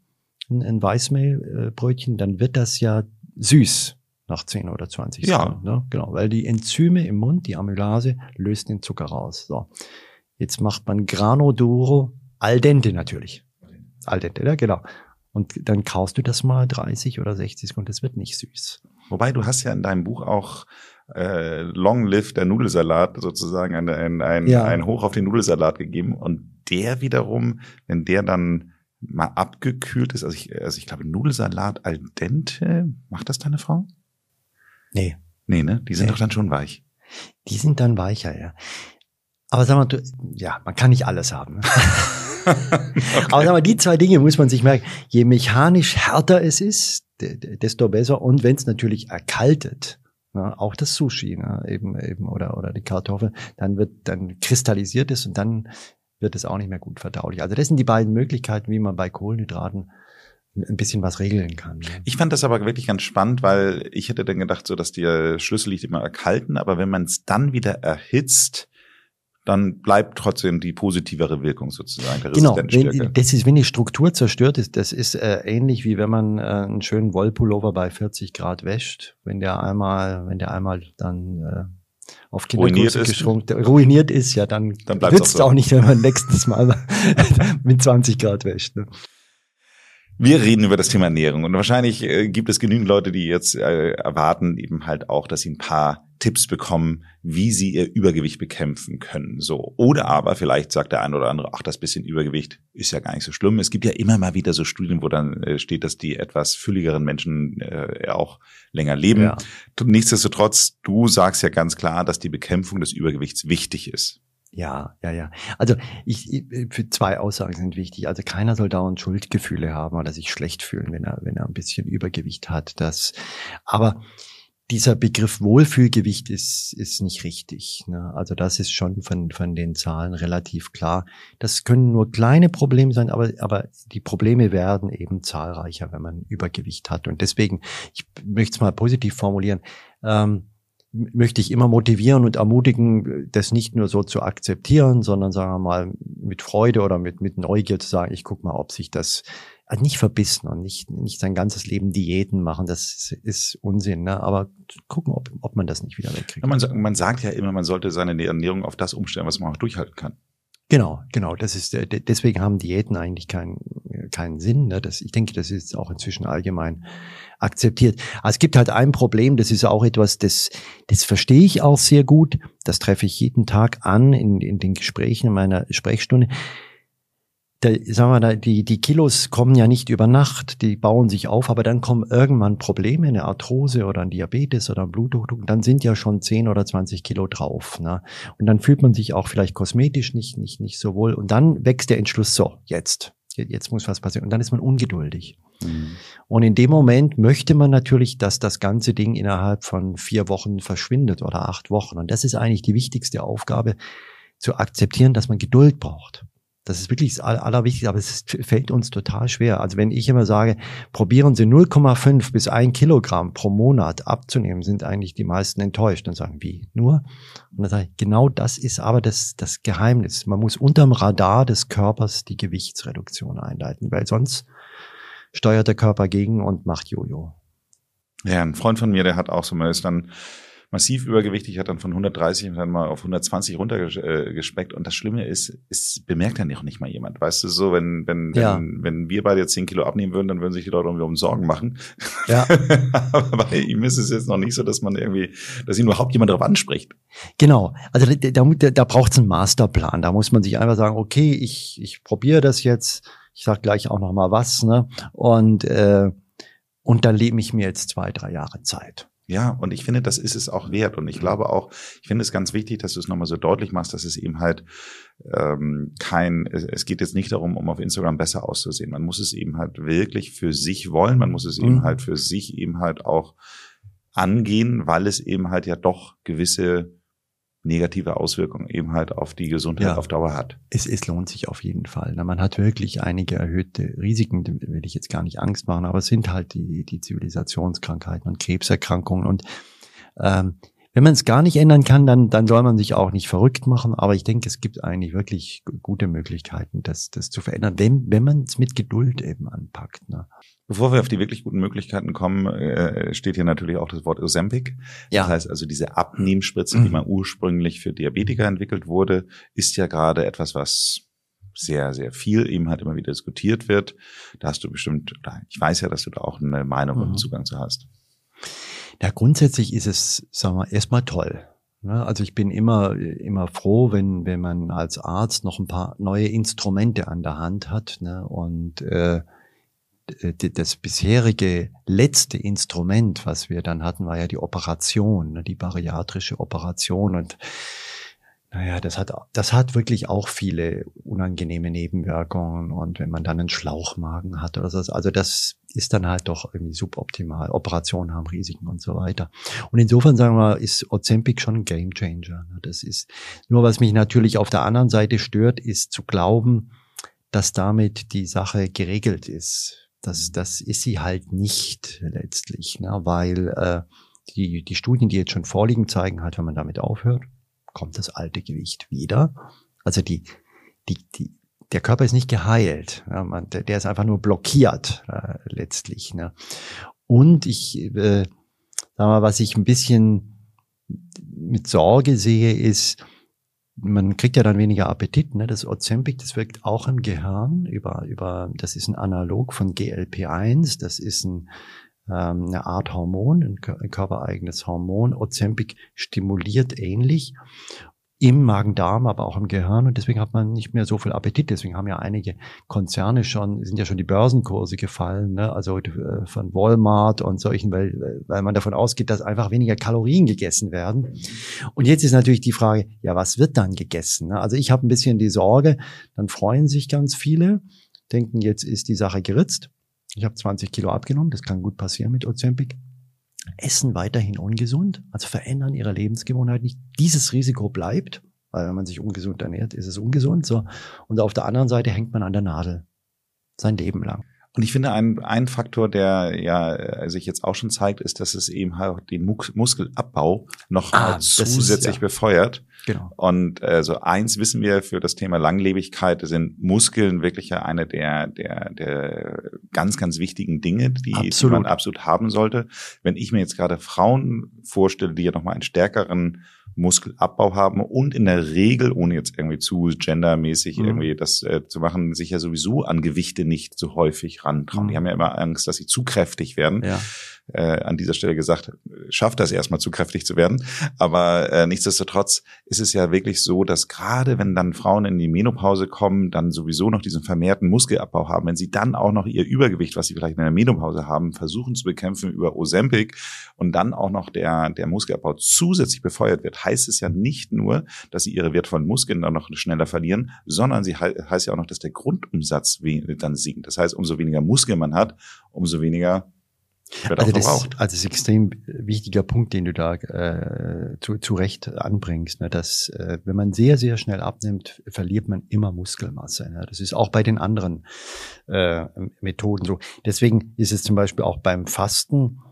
ein Weißmehlbrötchen, dann wird das ja süß nach 10 oder 20 Sekunden. Ja. Ne? Genau, weil die Enzyme im Mund, die Amylase, löst den Zucker raus. So. Jetzt macht man Grano Duro al dente natürlich. Al dente, ja, genau. Und dann kaust du das mal 30 oder 60 Sekunden, das wird nicht süß. Wobei, du hast ja in deinem Buch auch Long Live der Nudelsalat sozusagen ein Hoch auf den Nudelsalat gegeben. Und der wiederum, wenn der dann mal abgekühlt ist, also ich glaube, Nudelsalat al dente, macht das deine Frau? Nee. Nee, ne? Die sind doch dann schon weich. Die sind dann weicher, ja. Aber sag mal, man kann nicht alles haben. Ne? Okay. Aber sag mal, die 2 Dinge muss man sich merken. Je mechanisch härter es ist, desto besser. Und wenn es natürlich erkaltet, auch das Sushi, eben oder die Kartoffel, dann kristallisiert es und dann wird es auch nicht mehr gut verdaulich. Also das sind die beiden Möglichkeiten, wie man bei Kohlenhydraten ein bisschen was regeln kann. Ne? Ich fand das aber wirklich ganz spannend, weil ich hätte dann gedacht, so dass der Schlüssel liegt immer erkalten, aber wenn man es dann wieder erhitzt, dann bleibt trotzdem die positivere Wirkung sozusagen der Resistenzstärke. Genau, wenn die Struktur zerstört ist, das ist ähnlich wie wenn man einen schönen Wollpullover bei 40 Grad wäscht. Wenn der einmal dann auf Kindergröße ruiniert ist, ja, dann nützt es auch nicht, wenn man nächstes Mal mit 20 Grad wäscht. Ne? Wir reden über das Thema Ernährung und wahrscheinlich gibt es genügend Leute, die jetzt erwarten eben halt auch, dass sie ein paar Tipps bekommen, wie sie ihr Übergewicht bekämpfen können. So. Oder aber vielleicht sagt der eine oder andere, ach, das bisschen Übergewicht ist ja gar nicht so schlimm. Es gibt ja immer mal wieder so Studien, wo dann steht, dass die etwas fülligeren Menschen auch länger leben. Ja. Nichtsdestotrotz, du sagst ja ganz klar, dass die Bekämpfung des Übergewichts wichtig ist. Ja. Also für 2 Aussagen sind wichtig. Also keiner soll dauernd Schuldgefühle haben oder sich schlecht fühlen, wenn er ein bisschen Übergewicht hat. Aber dieser Begriff Wohlfühlgewicht ist nicht richtig. Ne? Also das ist schon von den Zahlen relativ klar. Das können nur kleine Probleme sein, aber die Probleme werden eben zahlreicher, wenn man Übergewicht hat. Und deswegen, ich möchte es mal positiv formulieren, möchte ich immer motivieren und ermutigen, das nicht nur so zu akzeptieren, sondern sagen wir mal mit Freude oder mit Neugier zu sagen, ich guck mal, ob sich das nicht verbissen und nicht sein ganzes Leben Diäten machen, das ist Unsinn, ne? Aber gucken, ob man das nicht wieder wegkriegt. Man sagt ja immer, man sollte seine Ernährung auf das umstellen, was man auch durchhalten kann. Genau. Das ist, deswegen haben Diäten eigentlich keinen Sinn. Ne? Ich denke, das ist auch inzwischen allgemein akzeptiert. Aber es gibt halt ein Problem, das ist auch etwas, das verstehe ich auch sehr gut. Das treffe ich jeden Tag an in den Gesprächen in meiner Sprechstunde. Die Kilos kommen ja nicht über Nacht, die bauen sich auf, aber dann kommen irgendwann Probleme, eine Arthrose oder ein Diabetes oder ein Bluthochdruck, dann sind ja schon 10 oder 20 Kilo drauf. Ne? Und dann fühlt man sich auch vielleicht kosmetisch nicht so wohl. Und dann wächst der Entschluss, so, jetzt muss was passieren. Und dann ist man ungeduldig. Mhm. Und in dem Moment möchte man natürlich, dass das ganze Ding innerhalb von 4 Wochen verschwindet oder 8 Wochen. Und das ist eigentlich die wichtigste Aufgabe, zu akzeptieren, dass man Geduld braucht. Das ist wirklich das Allerwichtigste, aber es fällt uns total schwer. Also wenn ich immer sage, probieren Sie 0,5 bis 1 Kilogramm pro Monat abzunehmen, sind eigentlich die meisten enttäuscht und sagen, wie, nur? Und dann sage ich, genau das ist aber das Geheimnis. Man muss unterm Radar des Körpers die Gewichtsreduktion einleiten, weil sonst steuert der Körper gegen und macht Jojo. Ja, ein Freund von mir, der hat auch so, man ist dann massiv übergewichtig, hat dann von 130 dann mal auf 120 runtergespeckt. Und das Schlimme ist, es bemerkt dann auch nicht mal jemand. Weißt du, so, wenn wir beide jetzt 10 Kilo abnehmen würden, dann würden sich die Leute um Sorgen machen. Ja. Aber bei ihm ist es jetzt noch nicht so, dass ihn überhaupt jemand darauf anspricht. Genau. Also da braucht es einen Masterplan. Da muss man sich einfach sagen, okay, ich probiere das jetzt. Ich sag gleich auch noch mal was, ne? Und dann lebe ich mir jetzt 2-3 Jahre Zeit. Ja, und ich finde, das ist es auch wert. Und ich glaube auch, ich finde es ganz wichtig, dass du es nochmal so deutlich machst, dass es eben halt es geht jetzt nicht darum, um auf Instagram besser auszusehen. Man muss es eben halt wirklich für sich wollen. Man muss es eben halt für sich eben halt auch angehen, weil es eben halt ja doch gewisse negative Auswirkungen eben halt auf die Gesundheit auf Dauer hat. Es lohnt sich auf jeden Fall. Man hat wirklich einige erhöhte Risiken, da will ich jetzt gar nicht Angst machen, aber es sind halt die Zivilisationskrankheiten und Krebserkrankungen. Und Wenn man es gar nicht ändern kann, dann soll man sich auch nicht verrückt machen. Aber ich denke, es gibt eigentlich wirklich gute Möglichkeiten, das zu verändern, wenn man es mit Geduld eben anpackt. Ne? Bevor wir auf die wirklich guten Möglichkeiten kommen, steht hier natürlich auch das Wort Ozempic. Ja. Das heißt also, diese Abnehmspritze, die mal ursprünglich für Diabetiker entwickelt wurde, ist ja gerade etwas, was sehr, sehr viel eben halt immer wieder diskutiert wird. Da hast du bestimmt, oder ich weiß ja, dass du da auch eine Meinung und einen Zugang zu hast. Ja, grundsätzlich ist es, sagen wir, erstmal toll. Also ich bin immer froh, wenn man als Arzt noch ein paar neue Instrumente an der Hand hat. Und das bisherige letzte Instrument, was wir dann hatten, war ja die Operation, die bariatrische Operation. Und naja, das hat wirklich auch viele unangenehme Nebenwirkungen. Und wenn man dann einen Schlauchmagen hat oder so, also das ist dann halt doch irgendwie suboptimal. Operationen haben Risiken und so weiter. Und insofern, sagen wir, ist Ozempic schon ein Gamechanger. Das ist nur, was mich natürlich auf der anderen Seite stört, ist zu glauben, dass damit die Sache geregelt ist. Das ist sie halt nicht letztlich, ne? Weil die Studien, die jetzt schon vorliegen, zeigen halt, wenn man damit aufhört, kommt das alte Gewicht wieder. Also der Körper ist nicht geheilt. Ja, der ist einfach nur blockiert letztlich. Ne? Und sag mal, was ich ein bisschen mit Sorge sehe, ist, man kriegt ja dann weniger Appetit. Ne? Das Ozempic, das wirkt auch im Gehirn das ist ein Analog von GLP-1. Das ist eine Art Hormon, ein körpereigenes Hormon. Ozempic stimuliert ähnlich im Magen-Darm, aber auch im Gehirn, und deswegen hat man nicht mehr so viel Appetit. Deswegen haben ja einige Konzerne sind ja schon die Börsenkurse gefallen, ne? Also von Walmart und solchen, weil man davon ausgeht, dass einfach weniger Kalorien gegessen werden. Und jetzt ist natürlich die Frage, ja, was wird dann gegessen? Ne? Also ich habe ein bisschen die Sorge, dann freuen sich ganz viele, denken, jetzt ist die Sache geritzt. Ich habe 20 Kilo abgenommen, das kann gut passieren mit Ozempic. Essen weiterhin ungesund, also verändern ihre Lebensgewohnheit nicht. Dieses Risiko bleibt, weil wenn man sich ungesund ernährt, ist es ungesund. So. Und auf der anderen Seite hängt man an der Nadel sein Leben lang. Und ich finde, ein Faktor, der ja sich jetzt auch schon zeigt, ist, dass es eben halt den Muskelabbau noch zusätzlich befeuert. Genau. Und so eins wissen wir für das Thema Langlebigkeit, sind Muskeln wirklich ja eine der ganz, ganz wichtigen Dinge, die man absolut haben sollte. Wenn ich mir jetzt gerade Frauen vorstelle, die ja nochmal einen stärkeren Muskelabbau haben und in der Regel, ohne jetzt irgendwie zu gendermäßig irgendwie das zu machen, sich ja sowieso an Gewichte nicht so häufig rantrauen. Die haben ja immer Angst, dass sie zu kräftig werden. Ja. An dieser Stelle gesagt, schafft das erstmal zu kräftig zu werden. Aber nichtsdestotrotz ist es ja wirklich so, dass gerade wenn dann Frauen in die Menopause kommen, dann sowieso noch diesen vermehrten Muskelabbau haben. Wenn sie dann auch noch ihr Übergewicht, was sie vielleicht in der Menopause haben, versuchen zu bekämpfen über Ozempic und dann auch noch der Muskelabbau zusätzlich befeuert wird, heißt es ja nicht nur, dass sie ihre wertvollen Muskeln dann noch schneller verlieren, sondern heißt ja auch noch, dass der Grundumsatz dann sinkt. Das heißt, umso weniger Muskeln man hat, umso weniger wird auch verbraucht. Also das ist ein extrem wichtiger Punkt, den du da zu Recht anbringst, ne? Dass wenn man sehr, sehr schnell abnimmt, verliert man immer Muskelmasse. Ne? Das ist auch bei den anderen Methoden so. Deswegen ist es zum Beispiel auch beim Fasten,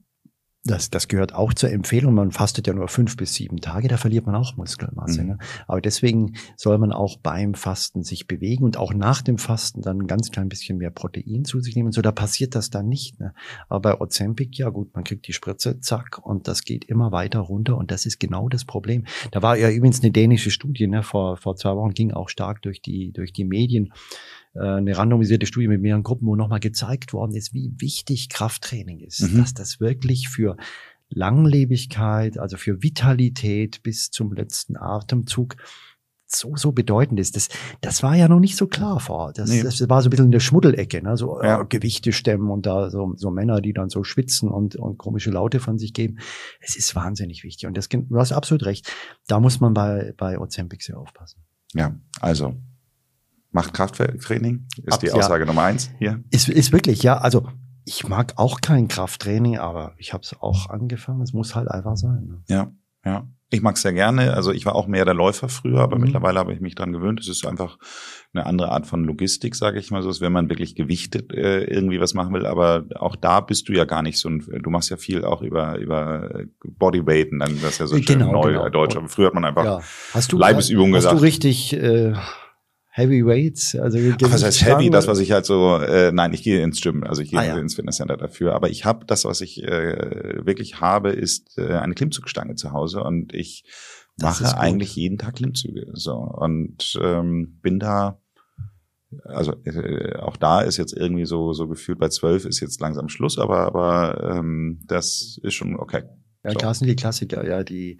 das gehört auch zur Empfehlung. Man fastet ja nur 5 bis 7 Tage, da verliert man auch Muskelmasse. Ne? Aber deswegen soll man auch beim Fasten sich bewegen und auch nach dem Fasten dann ein ganz klein bisschen mehr Protein zu sich nehmen. So, da passiert das dann nicht. Ne? Aber bei Ozempic, ja gut, man kriegt die Spritze, zack, und das geht immer weiter runter. Und das ist genau das Problem. Da war ja übrigens eine dänische Studie, ne? Vor 2 Wochen, ging auch stark durch die Medien. Eine randomisierte Studie mit mehreren Gruppen, wo nochmal gezeigt worden ist, wie wichtig Krafttraining ist, dass das wirklich für Langlebigkeit, also für Vitalität bis zum letzten Atemzug so bedeutend ist. Das war ja noch nicht so klar vor. Das war so ein bisschen in der Schmuddelecke, ne? So Gewichte stemmen und da so Männer, die dann so schwitzen und komische Laute von sich geben. Es ist wahnsinnig wichtig. Und du hast absolut recht. Da muss man bei Ozempic sehr aufpassen. Ja, also macht Krafttraining, ist die Aussage Nummer 1 hier. Ist wirklich, ja. Also ich mag auch kein Krafttraining, aber ich habe es auch angefangen. Es muss halt einfach sein. Ne? Ja, Ja. Ich mag es sehr gerne. Also ich war auch mehr der Läufer früher, aber mittlerweile habe ich mich dran gewöhnt. Es ist einfach eine andere Art von Logistik, sage ich mal so, als wenn man wirklich gewichtet irgendwie was machen will. Aber auch da bist du ja gar nicht so du machst ja viel auch über Bodyweight und dann das ist ja so schön Deutsch. Aber früher hat man einfach Leibesübungen gesagt. Hast du richtig Heavyweights? Also was heißt Heavy? Das, was ich halt so, nein, ich gehe ins Gym, also ich gehe ins Fitnesscenter dafür. Aber ich habe das, was ich wirklich habe, ist eine Klimmzugstange zu Hause und ich mache eigentlich jeden Tag Klimmzüge. So und bin da, also auch da ist jetzt irgendwie so gefühlt bei 12 ist jetzt langsam Schluss, aber das ist schon okay. Ja, klar sind die Klassiker, ja, die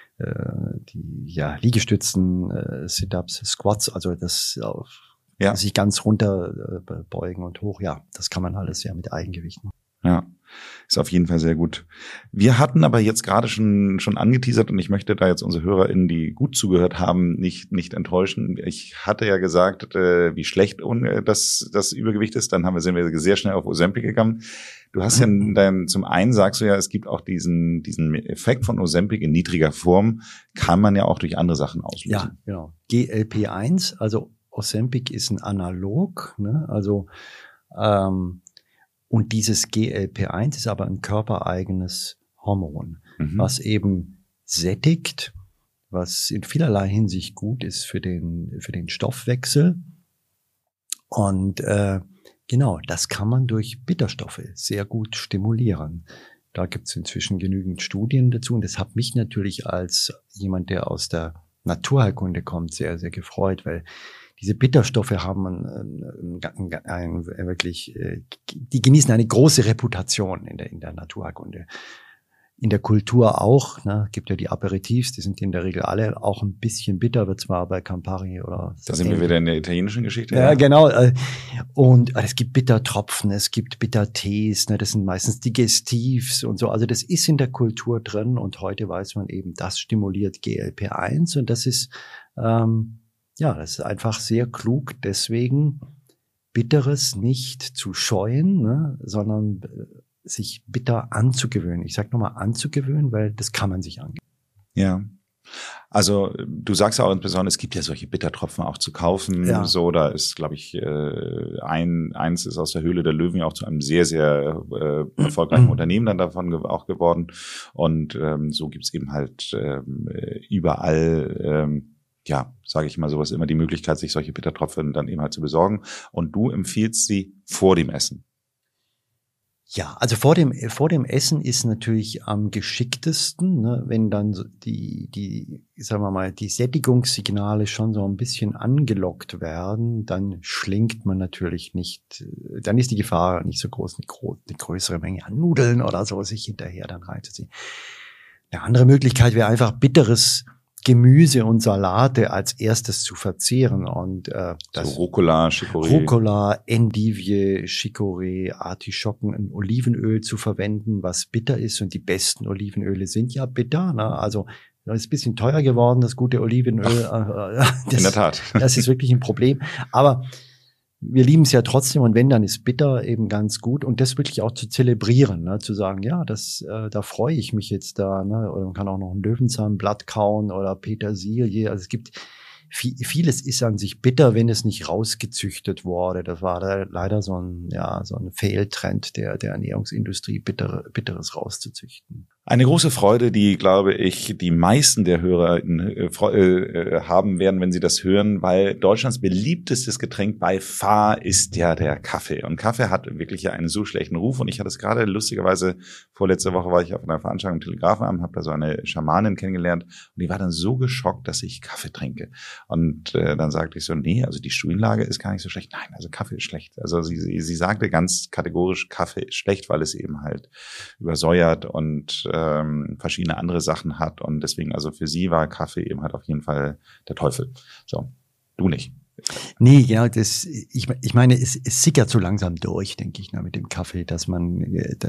Liegestützen, Sit-ups, Squats, also das sich ganz runter beugen und hoch, ja, das kann man alles ja mit Eigengewicht machen. Ja, ist auf jeden Fall sehr gut. Wir hatten aber jetzt gerade schon angeteasert und ich möchte da jetzt unsere HörerInnen, die gut zugehört haben, nicht enttäuschen. Ich hatte ja gesagt, wie schlecht das Übergewicht ist. Dann sind wir sehr schnell auf Ozempic gegangen. Du hast ja zum einen sagst du ja, es gibt auch diesen Effekt von Ozempic in niedriger Form, kann man ja auch durch andere Sachen auslösen. Ja, genau. GLP-1, also Ozempic ist ein Analog, ne? Also und dieses GLP-1 ist aber ein körpereigenes Hormon, was eben sättigt, was in vielerlei Hinsicht gut ist für den Stoffwechsel. Und genau, das kann man durch Bitterstoffe sehr gut stimulieren. Da gibt es inzwischen genügend Studien dazu. Und das hat mich natürlich als jemand, der aus der Naturheilkunde kommt, sehr, sehr gefreut, weil diese Bitterstoffe haben die genießen eine große Reputation in der Naturheilkunde. In der Kultur auch, ne, gibt ja die Aperitifs, die sind in der Regel alle auch ein bisschen bitter, wird zwar bei Campari oder... Da sind wir wieder in der italienischen Geschichte. Ja, genau. Und es gibt Bittertropfen, es gibt Bittertees, ne, das sind meistens Digestivs und so. Also das ist in der Kultur drin und heute weiß man eben, das stimuliert GLP-1 und das ist... das ist einfach sehr klug, deswegen Bitteres nicht zu scheuen, ne, sondern sich bitter anzugewöhnen. Ich sage nochmal anzugewöhnen, weil das kann man sich angewöhnen. Ja, also du sagst ja auch insbesondere, es gibt ja solche Bittertropfen auch zu kaufen. Ja. So, da ist, glaube ich, eins ist aus der Höhle der Löwen ja auch zu einem sehr, sehr erfolgreichen Unternehmen dann davon auch geworden. Und so gibt's eben halt überall sage ich mal sowas, immer die Möglichkeit, sich solche Bittertropfen dann eben halt zu besorgen. Und du empfiehlst sie vor dem Essen. Ja, also vor dem Essen ist natürlich am geschicktesten, ne, wenn dann sagen wir mal, die Sättigungssignale schon so ein bisschen angelockt werden, dann schlingt man natürlich nicht, dann ist die Gefahr nicht so groß, eine größere Menge an Nudeln oder so sich hinterher dann reinzuziehen. Eine andere Möglichkeit wäre einfach bitteres Gemüse und Salate als erstes zu verzehren und das so Rucola, Endivie, Chicorée, Artischocken, ein Olivenöl zu verwenden, was bitter ist und die besten Olivenöle sind ja bitter, ne? Also das ist ein bisschen teuer geworden, das gute Olivenöl. In der Tat. Das ist wirklich ein Problem, aber wir lieben es ja trotzdem und wenn, dann ist bitter eben ganz gut und das wirklich auch zu zelebrieren, ne? Zu sagen, ja, da freue ich mich jetzt da, ne? Oder man kann auch noch ein Löwenzahnblatt kauen oder Petersilie, also es gibt vieles ist an sich bitter, wenn es nicht rausgezüchtet wurde. Das war da leider so ein Fehltrend der Ernährungsindustrie, Bitteres rauszuzüchten. Eine große Freude, die, glaube ich, die meisten der Hörer haben werden, wenn sie das hören, weil Deutschlands beliebtestes Getränk by far ist ja der Kaffee. Und Kaffee hat wirklich ja einen so schlechten Ruf. Und ich hatte es gerade lustigerweise, vorletzte Woche war ich auf einer Veranstaltung im Telegrafenamt, habe da so eine Schamanin kennengelernt und die war dann so geschockt, dass ich Kaffee trinke. Und dann sagte ich so, nee, also die Studienlage ist gar nicht so schlecht. Nein, also Kaffee ist schlecht. Also sie sagte ganz kategorisch, Kaffee ist schlecht, weil es eben halt übersäuert und verschiedene andere Sachen hat. Und deswegen, also für sie war Kaffee eben halt auf jeden Fall der Teufel. So, du nicht. Nee, ja, ich meine, es sickert so langsam durch, denke ich, mit dem Kaffee, dass man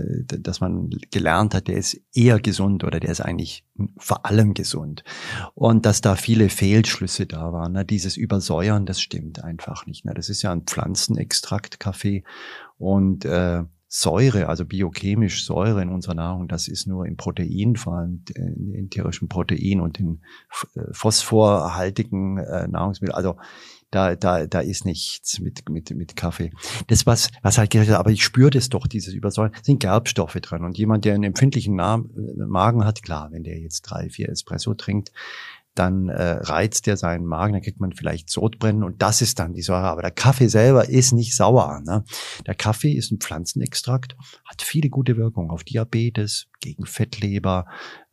gelernt hat, der ist eher gesund oder der ist eigentlich vor allem gesund. Und dass da viele Fehlschlüsse da waren, ne? Dieses Übersäuern, das stimmt einfach nicht. Ne? Das ist ja ein Pflanzenextrakt, Kaffee. Und Säure, also biochemisch Säure in unserer Nahrung, das ist nur im Protein, vor allem in tierischen Protein und in phosphorhaltigen Nahrungsmitteln. Also da ist nichts mit Kaffee. Das, was halt gesagt, aber ich spüre das doch, dieses Übersäuern, sind Gerbstoffe drin. Und jemand, der einen empfindlichen Magen hat, klar, wenn der jetzt 3-4 Espresso trinkt, dann reizt der seinen Magen, dann kriegt man vielleicht Sodbrennen und das ist dann die Säure. Aber der Kaffee selber ist nicht sauer. Ne? Der Kaffee ist ein Pflanzenextrakt, hat viele gute Wirkungen auf Diabetes, gegen Fettleber.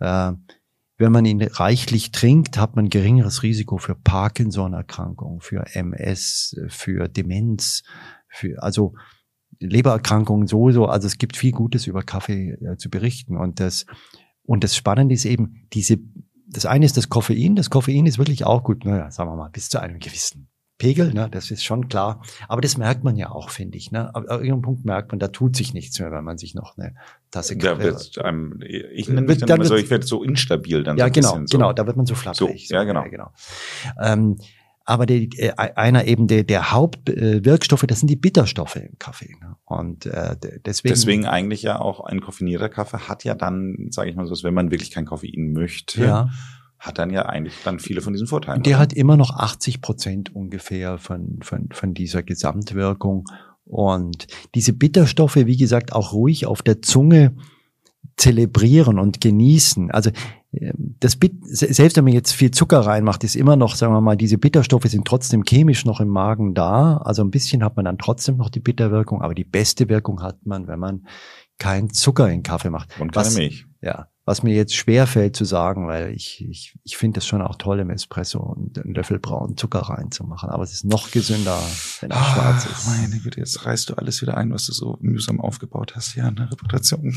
Wenn man ihn reichlich trinkt, hat man geringeres Risiko für Parkinson-Erkrankungen, für MS, für Demenz, also Lebererkrankungen sowieso. Also es gibt viel Gutes über Kaffee zu berichten. Und das Spannende ist eben das eine ist das Koffein. Das Koffein ist wirklich auch gut, naja, sagen wir mal, bis zu einem gewissen Pegel, ne, das ist schon klar. Aber das merkt man ja auch, finde ich. Ne? Aber an irgendeinem Punkt merkt man, da tut sich nichts mehr, wenn man sich noch eine Tasse Kaffee... Ich nenne mich dann immer so, ich werde so instabil dann. Ja, so genau, genau, da wird man so flatterig. So, ja, genau. Ja, genau. Aber einer eben der Hauptwirkstoffe, das sind die Bitterstoffe im Kaffee. Ne? Und deswegen eigentlich ja auch ein koffinierter Kaffee hat ja dann, sage ich mal so, wenn man wirklich kein Koffein möchte, hat dann ja eigentlich dann viele von diesen Vorteilen. Der hat immer noch 80% ungefähr von dieser Gesamtwirkung. Und diese Bitterstoffe, wie gesagt, auch ruhig auf der Zunge zelebrieren und genießen. Also selbst wenn man jetzt viel Zucker reinmacht, ist immer noch, sagen wir mal, diese Bitterstoffe sind trotzdem chemisch noch im Magen da. Also ein bisschen hat man dann trotzdem noch die Bitterwirkung, aber die beste Wirkung hat man, wenn man keinen Zucker in Kaffee macht. Und keine Milch. Ja, was mir jetzt schwerfällt zu sagen, weil ich finde das schon auch toll im Espresso und einen Löffel braunen Zucker reinzumachen. Aber es ist noch gesünder, wenn er schwarz ist. Meine Güte, jetzt reißt du alles wieder ein, was du so mühsam aufgebaut hast. Ja, eine Reputation.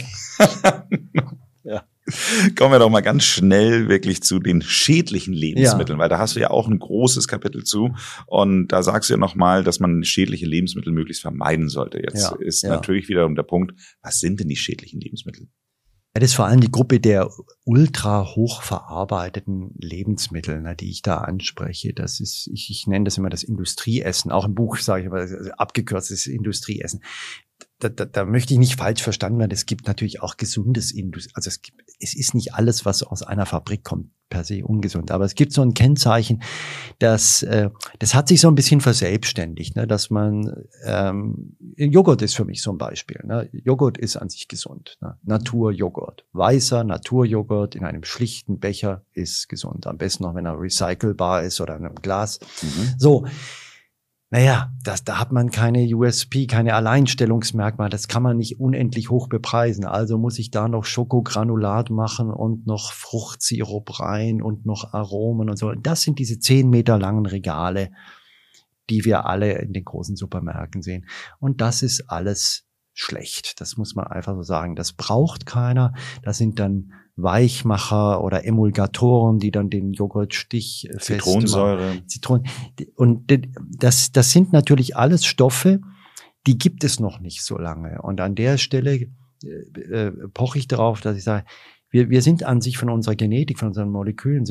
Ja. Kommen wir doch mal ganz schnell wirklich zu den schädlichen Lebensmitteln, weil da hast du ja auch ein großes Kapitel zu und da sagst du ja nochmal, dass man schädliche Lebensmittel möglichst vermeiden sollte. Jetzt ist natürlich wiederum der Punkt, was sind denn die schädlichen Lebensmittel? Das ist vor allem die Gruppe der ultra hochverarbeiteten Lebensmittel, ne, die ich da anspreche. Das ist, ich nenne das immer das Industrieessen. Auch im Buch sage ich immer, abgekürztes Industrieessen. Da möchte ich nicht falsch verstanden werden. Es gibt natürlich auch gesundes also es ist nicht alles, was aus einer Fabrik kommt, per se ungesund. Aber es gibt so ein Kennzeichen, das hat sich so ein bisschen verselbstständigt, ne, dass man, Joghurt ist für mich so ein Beispiel, ne. Joghurt ist an sich gesund, ne. Naturjoghurt. Weißer Naturjoghurt in einem schlichten Becher ist gesund. Am besten noch, wenn er recycelbar ist oder in einem Glas. So. Naja, da hat man keine USP, keine Alleinstellungsmerkmal. Das kann man nicht unendlich hoch bepreisen. Also muss ich da noch Schokogranulat machen und noch Fruchtsirup rein und noch Aromen und so. Das sind diese 10 Meter langen Regale, die wir alle in den großen Supermärkten sehen. Und das ist alles schlecht. Das muss man einfach so sagen. Das braucht keiner. Das sind dann Weichmacher oder Emulgatoren, die dann den Joghurtstich Zitronensäure. Und das sind natürlich alles Stoffe, die gibt es noch nicht so lange. Und an der Stelle poche ich darauf, dass ich sage, wir sind an sich von unserer Genetik, von unseren Molekülen,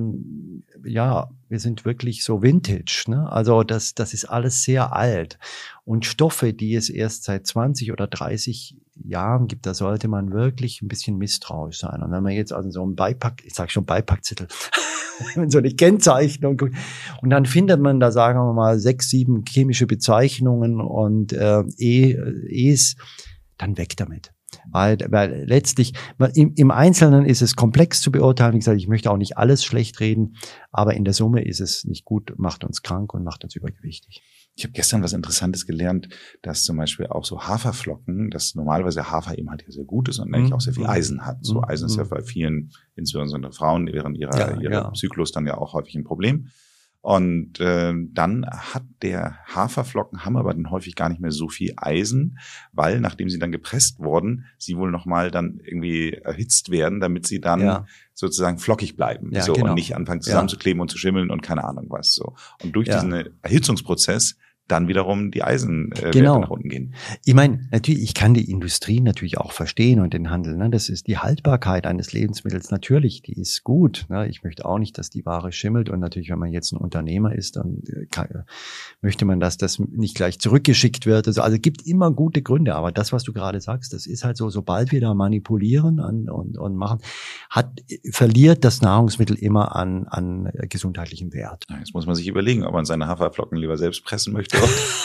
wir sind wirklich so Vintage, ne? Also das ist alles sehr alt. Und Stoffe, die es erst seit 20 oder 30 Jahren gibt, da sollte man wirklich ein bisschen misstrauisch sein. Und wenn man jetzt also so ein Beipackzettel, so eine Kennzeichnung, und dann findet man da, sagen wir mal, 6, 7 chemische Bezeichnungen und E's, dann weg damit. Weil letztlich, im Einzelnen ist es komplex zu beurteilen. Wie gesagt, ich möchte auch nicht alles schlecht reden, aber in der Summe ist es nicht gut, macht uns krank und macht uns übergewichtig. Ich habe gestern was Interessantes gelernt, dass zum Beispiel auch so Haferflocken, dass normalerweise Hafer eben halt sehr gut ist und eigentlich auch sehr viel Eisen hat. So Eisen ist ja bei vielen, insbesondere Frauen, während ihrer Zyklus dann ja auch häufig ein Problem. Und dann hat der Haferflocken, haben aber dann häufig gar nicht mehr so viel Eisen, weil nachdem sie dann gepresst wurden, sie wohl nochmal dann irgendwie erhitzt werden, damit sie dann sozusagen flockig bleiben und nicht anfangen zusammenzukleben und zu schimmeln und keine Ahnung was. So. Und durch diesen Erhitzungsprozess dann wiederum die Eisenwerte Genau. nach unten gehen. Ich meine, natürlich, ich kann die Industrie natürlich auch verstehen und den Handel. Ne? Das ist die Haltbarkeit eines Lebensmittels. Natürlich, die ist gut. Ne? Ich möchte auch nicht, dass die Ware schimmelt. Und natürlich, wenn man jetzt ein Unternehmer ist, dann möchte man, dass das nicht gleich zurückgeschickt wird. Also gibt immer gute Gründe. Aber das, was du gerade sagst, das ist halt so, sobald wir da manipulieren und machen, verliert das Nahrungsmittel immer an gesundheitlichem Wert. Jetzt muss man sich überlegen, ob man seine Haferflocken lieber selbst pressen möchte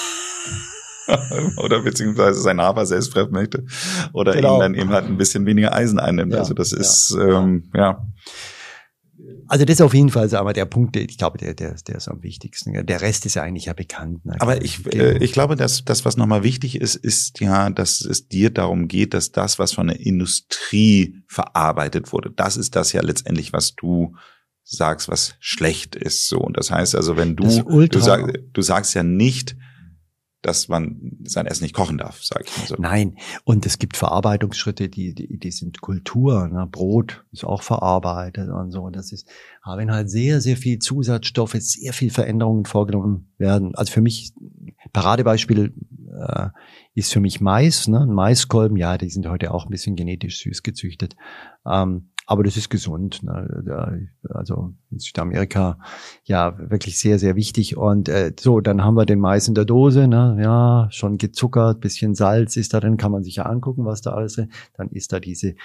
oder beziehungsweise seinen Hafer selbst pressen möchte oder genau. ihn dann eben halt ein bisschen weniger Eisen einnimmt. Ja, also das ist, ja. Also das ist auf jeden Fall so, aber der Punkt, ich glaube, der ist am wichtigsten. Der Rest ist ja eigentlich ja bekannt. Ne? Aber ich glaube, dass das, was nochmal wichtig ist ja, dass es dir darum geht, dass das, was von der Industrie verarbeitet wurde, das ist das ja letztendlich, was du sagst, was schlecht ist. So. Und das heißt also, wenn du sagst ja nicht, dass man sein Essen nicht kochen darf, sage ich mal so. Nein, und es gibt Verarbeitungsschritte, die sind Kultur. Ne? Brot ist auch verarbeitet und so. Das ist, aber wenn halt sehr, sehr viel Zusatzstoffe, sehr viel Veränderungen vorgenommen werden. Also für mich, Paradebeispiel ist für mich Mais, ne? Ein Maiskolben, ja, die sind heute auch ein bisschen genetisch süß gezüchtet. Aber das ist gesund, ne? Also in Südamerika ja wirklich sehr, sehr wichtig. Und so, dann haben wir den Mais in der Dose, ne? Ja, schon gezuckert, bisschen Salz ist da drin, kann man sich ja angucken, was da alles ist. Dann ist da die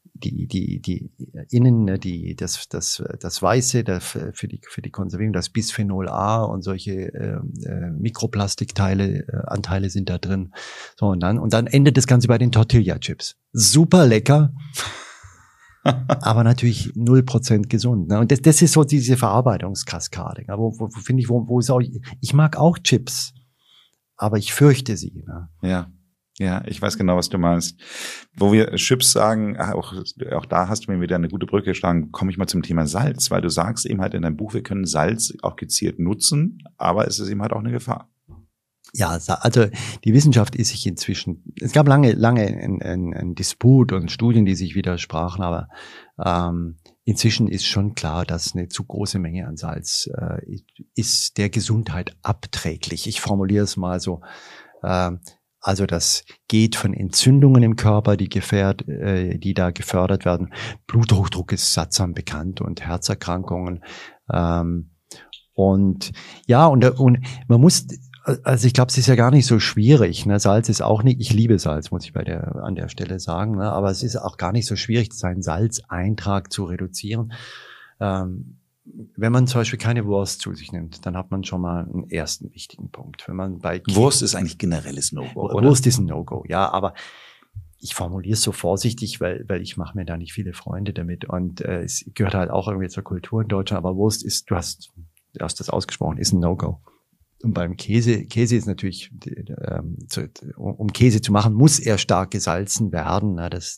innen, ne, das Weiße, für die Konservierung, das Bisphenol A und solche Mikroplastikteile, Anteile sind da drin. So, und dann endet das Ganze bei den Tortilla-Chips. Super lecker. Aber natürlich 0% gesund. Ne? Und das ist so diese Verarbeitungskaskade. Ne? Wo finde ich, wo ist auch, ich mag auch Chips, aber ich fürchte sie. Ne? Ja, ich weiß genau, was du meinst. Wo wir Chips sagen, auch da hast du mir wieder eine gute Brücke geschlagen, komme ich mal zum Thema Salz, weil du sagst eben halt in deinem Buch, wir können Salz auch gezielt nutzen, aber es ist eben halt auch eine Gefahr. Ja, also die Wissenschaft ist sich inzwischen, es gab lange ein Disput und Studien, die sich widersprachen, aber inzwischen ist schon klar, dass eine zu große Menge an Salz ist der Gesundheit abträglich. Ich formuliere es mal so, also das geht von Entzündungen im Körper, die da gefördert werden. Bluthochdruck ist sattsam bekannt und Herzerkrankungen. Und man muss, also ich glaube, es ist ja gar nicht so schwierig. Ne? Salz ist auch nicht, ich liebe Salz, muss ich an der Stelle sagen, ne? Aber es ist auch gar nicht so schwierig, seinen Salzeintrag zu reduzieren. Wenn man zum Beispiel keine Wurst zu sich nimmt, dann hat man schon mal einen ersten wichtigen Punkt. Wenn man Wurst ist eigentlich generelles No-Go, oder? Wurst ist ein No-Go, ja, aber ich formuliere es so vorsichtig, weil ich mache mir da nicht viele Freunde damit und es gehört halt auch irgendwie zur Kultur in Deutschland, aber Wurst ist, du hast das ausgesprochen, ist ein No-Go. Und beim Käse ist natürlich, um Käse zu machen, muss er stark gesalzen werden. Ne? Das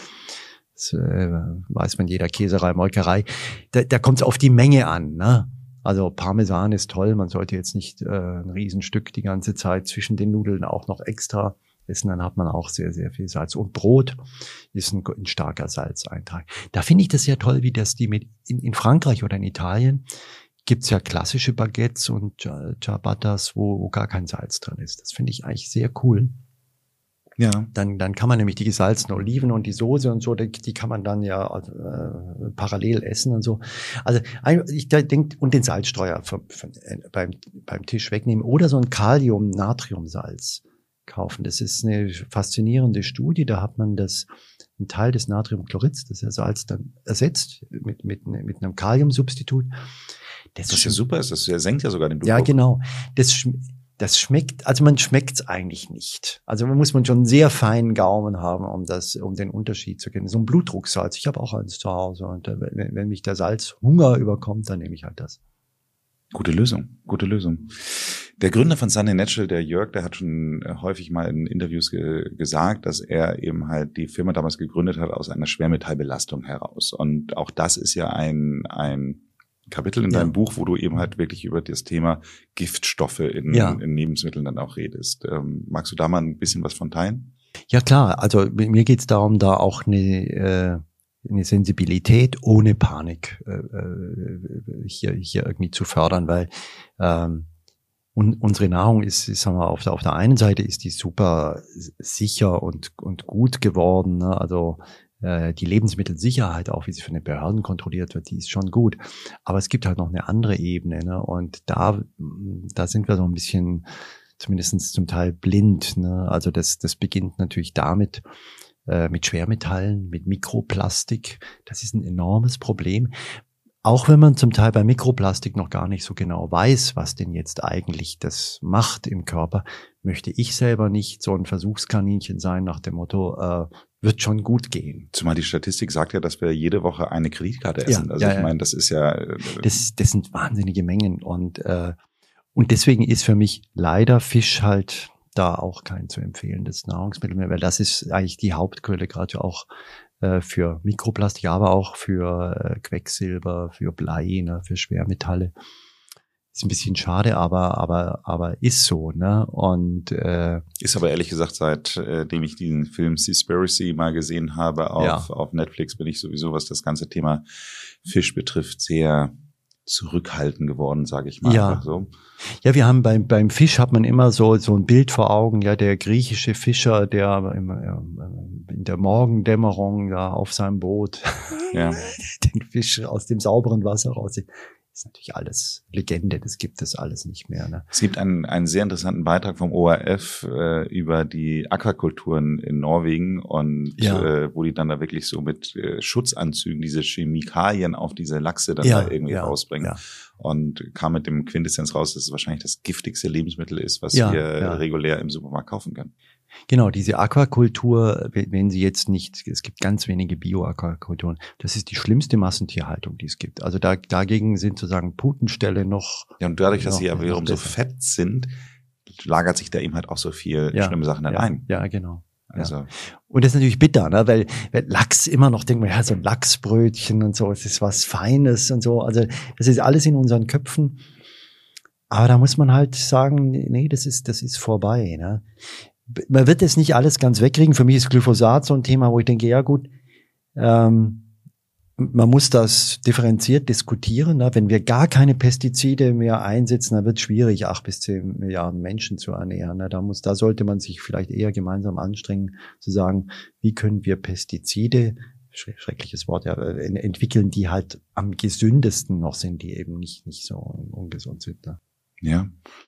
weiß man jeder Käserei, Molkerei. Da kommt es auf die Menge an. Ne? Also Parmesan ist toll, man sollte jetzt nicht ein Riesenstück die ganze Zeit zwischen den Nudeln auch noch extra essen, dann hat man auch sehr, sehr viel Salz. Und Brot ist ein starker Salzeintrag. Da finde ich das ja toll, wie das in Frankreich oder in Italien gibt's ja klassische Baguettes und Ciabattas, wo gar kein Salz drin ist. Das finde ich eigentlich sehr cool. Ja. Dann kann man nämlich die gesalzenen Oliven und die Soße und so, die kann man dann ja parallel essen und so. Also ich denke, und den Salzstreuer beim Tisch wegnehmen oder so ein Kalium-Natriumsalz kaufen. Das ist eine faszinierende Studie. Da hat man einen Teil des Natriumchlorids, das Salz dann ersetzt mit einem Kaliumsubstitut. Das ist ja super, das senkt ja sogar den Blutdruck. Ja, genau. Das schmeckt, also man schmeckt's eigentlich nicht. Also man muss schon einen sehr feinen Gaumen haben, um den Unterschied zu kennen. So ein Blutdrucksalz, ich habe auch eins zu Hause und wenn mich der Salzhunger überkommt, dann nehme ich halt das. Gute Lösung. Der Gründer von Sunday Natural, der Jörg, der hat schon häufig mal in Interviews gesagt, dass er eben halt die Firma damals gegründet hat aus einer Schwermetallbelastung heraus. Und auch das ist ja ein Kapitel in deinem Buch, wo du eben halt wirklich über das Thema Giftstoffe in Lebensmitteln dann auch redest. Magst du da mal ein bisschen was von teilen? Ja klar, also mir geht's darum, da auch eine Sensibilität ohne Panik hier irgendwie zu fördern, weil Und unsere Nahrung ist, sagen wir, auf der einen Seite ist die super sicher und gut geworden, ne? Also die Lebensmittelsicherheit, auch wie sie von den Behörden kontrolliert wird, die ist schon gut. Aber es gibt halt noch eine andere Ebene, ne? Und da sind wir so ein bisschen, zumindest zum Teil blind, ne? Also das beginnt natürlich damit, mit Schwermetallen, mit Mikroplastik. Das ist ein enormes Problem. Auch wenn man zum Teil bei Mikroplastik noch gar nicht so genau weiß, was denn jetzt eigentlich das macht im Körper, möchte ich selber nicht so ein Versuchskaninchen sein nach dem Motto, wird schon gut gehen. Zumal die Statistik sagt ja, dass wir jede Woche eine Kreditkarte essen. Ja, also ich meine, das ist ja... Das sind wahnsinnige Mengen und deswegen ist für mich leider Fisch halt da auch kein zu empfehlendes Nahrungsmittel mehr, weil das ist eigentlich die Hauptquelle gerade auch für Mikroplastik, aber auch für Quecksilber, für Blei, ne, für Schwermetalle. Ist ein bisschen schade, aber ist so, ne? Und ist aber ehrlich gesagt, seitdem ich diesen Film Seaspiracy mal gesehen habe auf Netflix, bin ich sowieso, was das ganze Thema Fisch betrifft, sehr zurückhaltend geworden, sage ich mal. Ja. So. Ja, wir haben beim Fisch hat man immer so ein Bild vor Augen, ja, der griechische Fischer, der in der Morgendämmerung da auf seinem Boot den Fisch aus dem sauberen Wasser rauszieht. Ist natürlich alles Legende, das gibt es alles nicht mehr. Ne? Es gibt einen sehr interessanten Beitrag vom ORF über die Aquakulturen in Norwegen und wo die dann da wirklich so mit Schutzanzügen diese Chemikalien auf diese Lachse dann da irgendwie rausbringen. Ja. Und kam mit dem Quintessenz raus, dass es wahrscheinlich das giftigste Lebensmittel ist, was wir regulär im Supermarkt kaufen können. Genau, diese Aquakultur, wenn sie jetzt nicht, es gibt ganz wenige Bio-Aquakulturen, das ist die schlimmste Massentierhaltung, die es gibt. Also dagegen sind sozusagen Putenställe noch. Ja, und dadurch, dass sie ja wiederum so fett sind, lagert sich da eben halt auch so viel schlimme Sachen dann ein. Ja, genau. Also. Ja. Und das ist natürlich bitter, ne? Weil Lachs immer noch denkt man, ja, so ein Lachsbrötchen und so, es ist was Feines und so. Also das ist alles in unseren Köpfen. Aber da muss man halt sagen, nee, das ist vorbei, ne? Man wird es nicht alles ganz wegkriegen. Für mich ist Glyphosat so ein Thema, wo ich denke, ja gut, man muss das differenziert diskutieren. Ne? Wenn wir gar keine Pestizide mehr einsetzen, dann wird es schwierig, 8 bis 10 Milliarden Menschen zu ernähren. Ne? Da sollte man sich vielleicht eher gemeinsam anstrengen, zu sagen, wie können wir Pestizide, schreckliches Wort, entwickeln, die halt am gesündesten noch sind, die eben nicht so ungesund sind. Ne? Ja.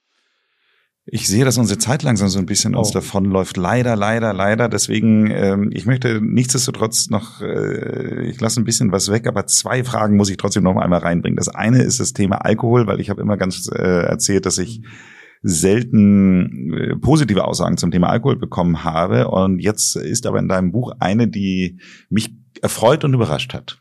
Ich sehe, dass unsere Zeit langsam so ein bisschen uns davonläuft. Leider. Deswegen, ich möchte nichtsdestotrotz noch, ich lasse ein bisschen was weg, aber 2 Fragen muss ich trotzdem noch einmal reinbringen. Das eine ist das Thema Alkohol, weil ich habe immer ganz erzählt, dass ich selten positive Aussagen zum Thema Alkohol bekommen habe. Und jetzt ist aber in deinem Buch eine, die mich erfreut und überrascht hat.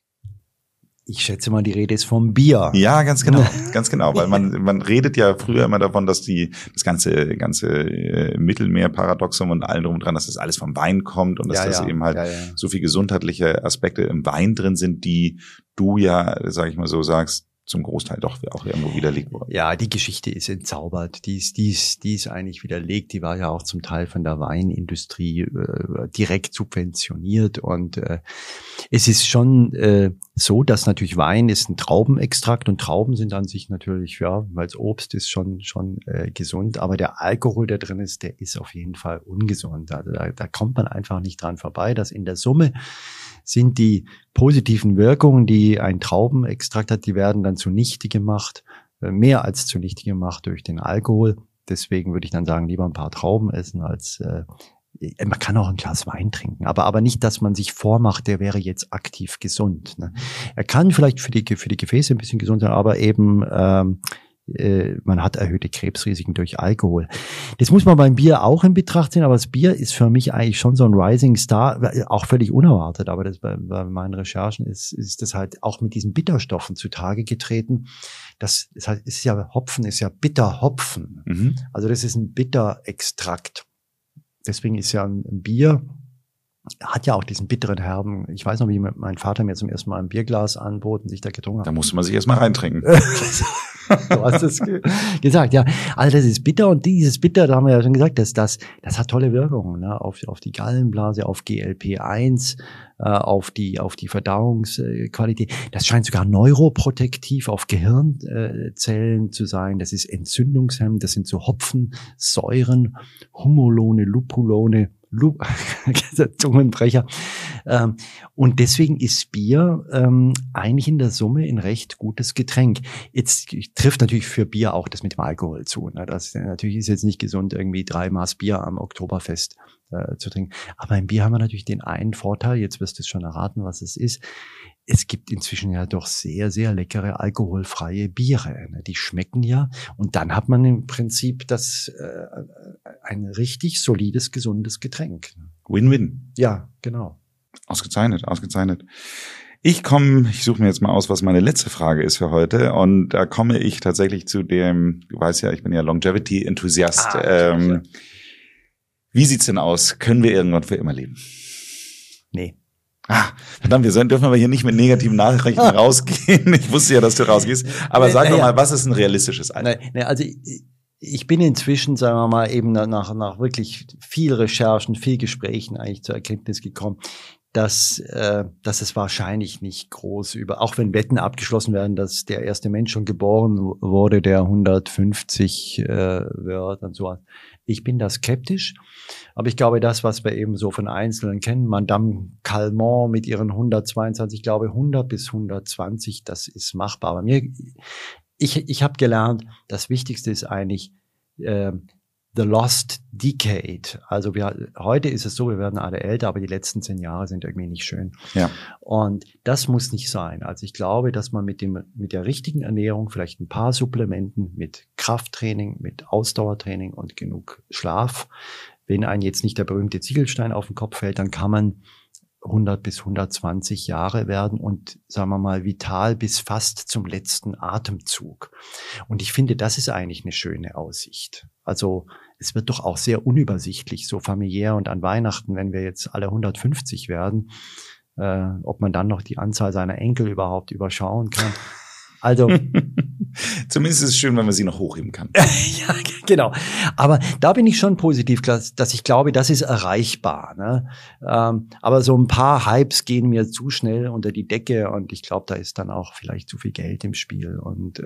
Ich schätze mal, die Rede ist vom Bier. Ja, ganz genau, weil man redet ja früher immer davon, dass das ganze Mittelmeerparadoxum und allem drum und dran, dass das alles vom Wein kommt und dass das eben halt so viel gesundheitliche Aspekte im Wein drin sind, die du ja, sag ich mal so, sagst, zum Großteil doch auch irgendwo widerlegt worden. Ja, die Geschichte ist entzaubert. Die ist eigentlich widerlegt. Die war ja auch zum Teil von der Weinindustrie direkt subventioniert. Und es ist schon so, dass natürlich Wein ist ein Traubenextrakt und Trauben sind an sich natürlich, ja, weil es Obst ist schon gesund. Aber der Alkohol, der drin ist, der ist auf jeden Fall ungesund. Also da kommt man einfach nicht dran vorbei, dass in der Summe sind die positiven Wirkungen, die ein Traubenextrakt hat, die werden dann zunichte gemacht, mehr als zunichte gemacht durch den Alkohol. Deswegen würde ich dann sagen, lieber ein paar Trauben essen als man kann auch ein Glas Wein trinken, aber nicht, dass man sich vormacht, der wäre jetzt aktiv gesund. Ne? Er kann vielleicht für die Gefäße ein bisschen gesund sein, aber eben man hat erhöhte Krebsrisiken durch Alkohol. Das muss man beim Bier auch in Betracht ziehen, aber das Bier ist für mich eigentlich schon so ein Rising Star, auch völlig unerwartet, aber das bei meinen Recherchen ist das halt auch mit diesen Bitterstoffen zutage getreten. Das heißt, Hopfen ist ja Bitterhopfen. Mhm. Also das ist ein Bitterextrakt. Deswegen ist ja ein Bier, hat ja auch diesen bitteren Herben. Ich weiß noch, wie mein Vater mir zum ersten Mal ein Bierglas anbot und sich da getrunken hat. Da musste man sich erstmal reintrinken. Du hast es gesagt, ja. Also das ist bitter und dieses Bitter, da haben wir ja schon gesagt, das hat tolle Wirkungen, ne? Auf die Gallenblase, auf GLP-1, auf die Verdauungsqualität. Das scheint sogar neuroprotektiv auf Gehirnzellen zu sein. Das ist entzündungshemmend, das sind so Hopfensäuren, Humulone, Lupulone, Zungenbrecher. Und deswegen ist Bier eigentlich in der Summe ein recht gutes Getränk. Jetzt trifft natürlich für Bier auch das mit dem Alkohol zu. Ne? Das natürlich ist jetzt nicht gesund, irgendwie 3 Maß Bier am Oktoberfest zu trinken. Aber im Bier haben wir natürlich den einen Vorteil, jetzt wirst du es schon erraten, was es ist. Es gibt inzwischen ja doch sehr, sehr leckere alkoholfreie Biere. Die schmecken ja. Und dann hat man im Prinzip ein richtig solides, gesundes Getränk. Win-win. Ja, genau. Ausgezeichnet. Ich suche mir jetzt mal aus, was meine letzte Frage ist für heute. Und da komme ich tatsächlich zu dem, du weißt ja, ich bin ja Longevity-Enthusiast. Wie sieht's denn aus? Können wir irgendwann für immer leben? Nee. Verdammt, dürfen aber hier nicht mit negativen Nachrichten rausgehen. Ich wusste ja, dass du rausgehst. Aber sag doch mal, was ist ein realistisches Alter? Also ich bin inzwischen, sagen wir mal, eben nach wirklich viel Recherchen, viel Gesprächen eigentlich zur Erkenntnis gekommen, dass es wahrscheinlich nicht groß auch wenn Wetten abgeschlossen werden, dass der erste Mensch schon geboren wurde, der 150 wird und so. Ich bin da skeptisch, aber ich glaube, das, was wir eben so von Einzelnen kennen, Madame Calment mit ihren 122, ich glaube 100 bis 120, das ist machbar. Aber ich habe gelernt, das Wichtigste ist eigentlich the lost decade. Also heute ist es so, wir werden alle älter, aber die letzten 10 Jahre sind irgendwie nicht schön. Ja. Und das muss nicht sein. Also ich glaube, dass man mit der richtigen Ernährung, vielleicht ein paar Supplementen, mit Krafttraining, mit Ausdauertraining und genug Schlaf, wenn einem jetzt nicht der berühmte Ziegelstein auf den Kopf fällt, dann kann man 100 bis 120 Jahre werden und, sagen wir mal, vital bis fast zum letzten Atemzug. Und ich finde, das ist eigentlich eine schöne Aussicht. Also es wird doch auch sehr unübersichtlich, so familiär und an Weihnachten, wenn wir jetzt alle 150 werden, ob man dann noch die Anzahl seiner Enkel überhaupt überschauen kann. Also zumindest ist es schön, wenn man sie noch hochheben kann. Ja, genau. Aber da bin ich schon positiv, dass ich glaube, das ist erreichbar. Ne? Aber so ein paar Hypes gehen mir zu schnell unter die Decke und ich glaube, da ist dann auch vielleicht zu viel Geld im Spiel und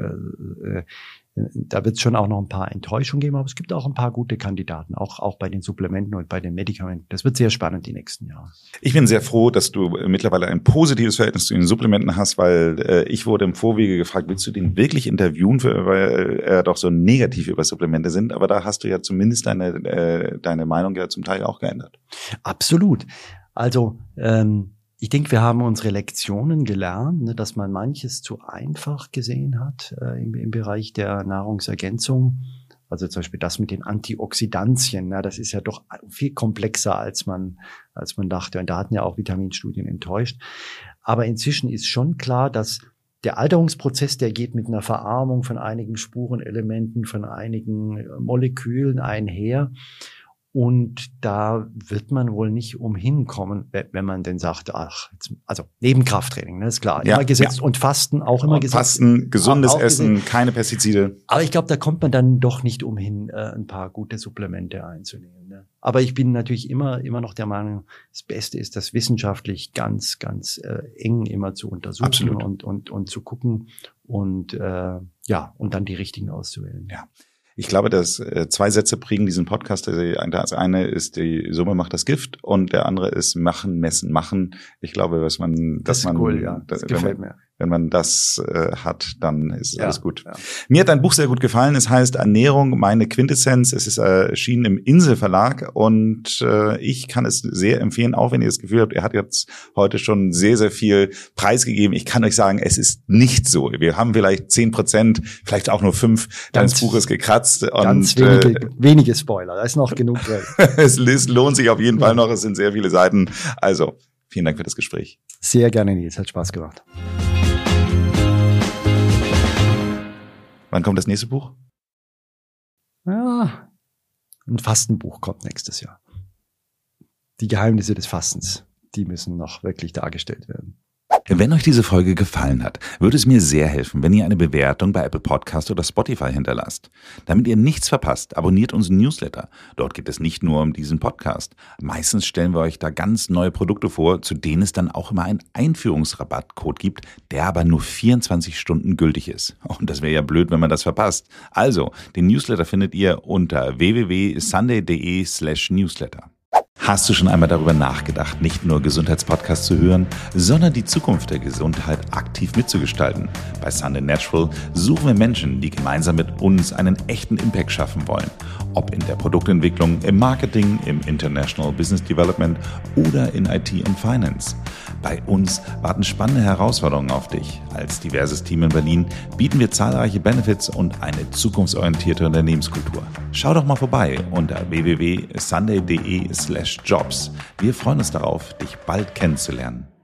da wird es schon auch noch ein paar Enttäuschungen geben, aber es gibt auch ein paar gute Kandidaten, auch bei den Supplementen und bei den Medikamenten. Das wird sehr spannend die nächsten Jahre. Ich bin sehr froh, dass du mittlerweile ein positives Verhältnis zu den Supplementen hast, weil ich wurde im Vorwege gefragt, willst du den wirklich interviewen, weil er doch so negativ über Supplemente sind, aber da hast du ja zumindest deine Meinung ja zum Teil auch geändert. Absolut. Also ich denke, wir haben unsere Lektionen gelernt, ne, dass man manches zu einfach gesehen hat im Bereich der Nahrungsergänzung. Also zum Beispiel das mit den Antioxidantien, ne, das ist ja doch viel komplexer, als man dachte. Und da hatten ja auch Vitaminstudien enttäuscht. Aber inzwischen ist schon klar, dass der Alterungsprozess, der geht mit einer Verarmung von einigen Spurenelementen, von einigen Molekülen einher. Und da wird man wohl nicht umhin kommen, wenn man denn sagt, also neben Krafttraining, ne, ist klar, immer gesetzt. Ja. Und Fasten auch immer gesetzt. Fasten, gesundes Essen, keine Pestizide. Aber ich glaube, da kommt man dann doch nicht umhin, ein paar gute Supplemente einzunehmen. Ne? Aber ich bin natürlich immer noch der Meinung, das Beste ist, das wissenschaftlich ganz, ganz eng immer zu untersuchen und zu gucken und und dann die richtigen auszuwählen. Ja. Ich glaube, dass 2 Sätze prägen diesen Podcast. Das eine ist, die Summe macht das Gift und der andere ist machen, messen, machen. Ich glaube, das cool, ja. Das gefällt mir. Wenn man das hat, dann ist alles gut. Ja. Mir hat dein Buch sehr gut gefallen. Es heißt Ernährung, meine Quintessenz. Es ist erschienen im Insel Verlag und ich kann es sehr empfehlen, auch wenn ihr das Gefühl habt, er hat jetzt heute schon sehr, sehr viel preisgegeben. Ich kann euch sagen, es ist nicht so. Wir haben vielleicht 10%, vielleicht auch nur 5 deines Buches gekratzt. Ganz wenige Spoiler. Da ist noch genug drin. Es lohnt sich auf jeden Fall noch. Es sind sehr viele Seiten. Also, vielen Dank für das Gespräch. Sehr gerne, Nils. Hat Spaß gemacht. Wann kommt das nächste Buch? Ja, ein Fastenbuch kommt nächstes Jahr. Die Geheimnisse des Fastens, die müssen noch wirklich dargestellt werden. Wenn euch diese Folge gefallen hat, würde es mir sehr helfen, wenn ihr eine Bewertung bei Apple Podcast oder Spotify hinterlasst. Damit ihr nichts verpasst, abonniert unseren Newsletter. Dort geht es nicht nur um diesen Podcast. Meistens stellen wir euch da ganz neue Produkte vor, zu denen es dann auch immer einen Einführungsrabattcode gibt, der aber nur 24 Stunden gültig ist. Und das wäre ja blöd, wenn man das verpasst. Also, den Newsletter findet ihr unter www.sunday.de/newsletter. Hast du schon einmal darüber nachgedacht, nicht nur Gesundheitspodcasts zu hören, sondern die Zukunft der Gesundheit aktiv mitzugestalten? Bei Sunday Natural suchen wir Menschen, die gemeinsam mit uns einen echten Impact schaffen wollen. Ob in der Produktentwicklung, im Marketing, im International Business Development oder in IT und Finance. Bei uns warten spannende Herausforderungen auf dich. Als diverses Team in Berlin bieten wir zahlreiche Benefits und eine zukunftsorientierte Unternehmenskultur. Schau doch mal vorbei unter www.sunday.de/jobs. Wir freuen uns darauf, dich bald kennenzulernen.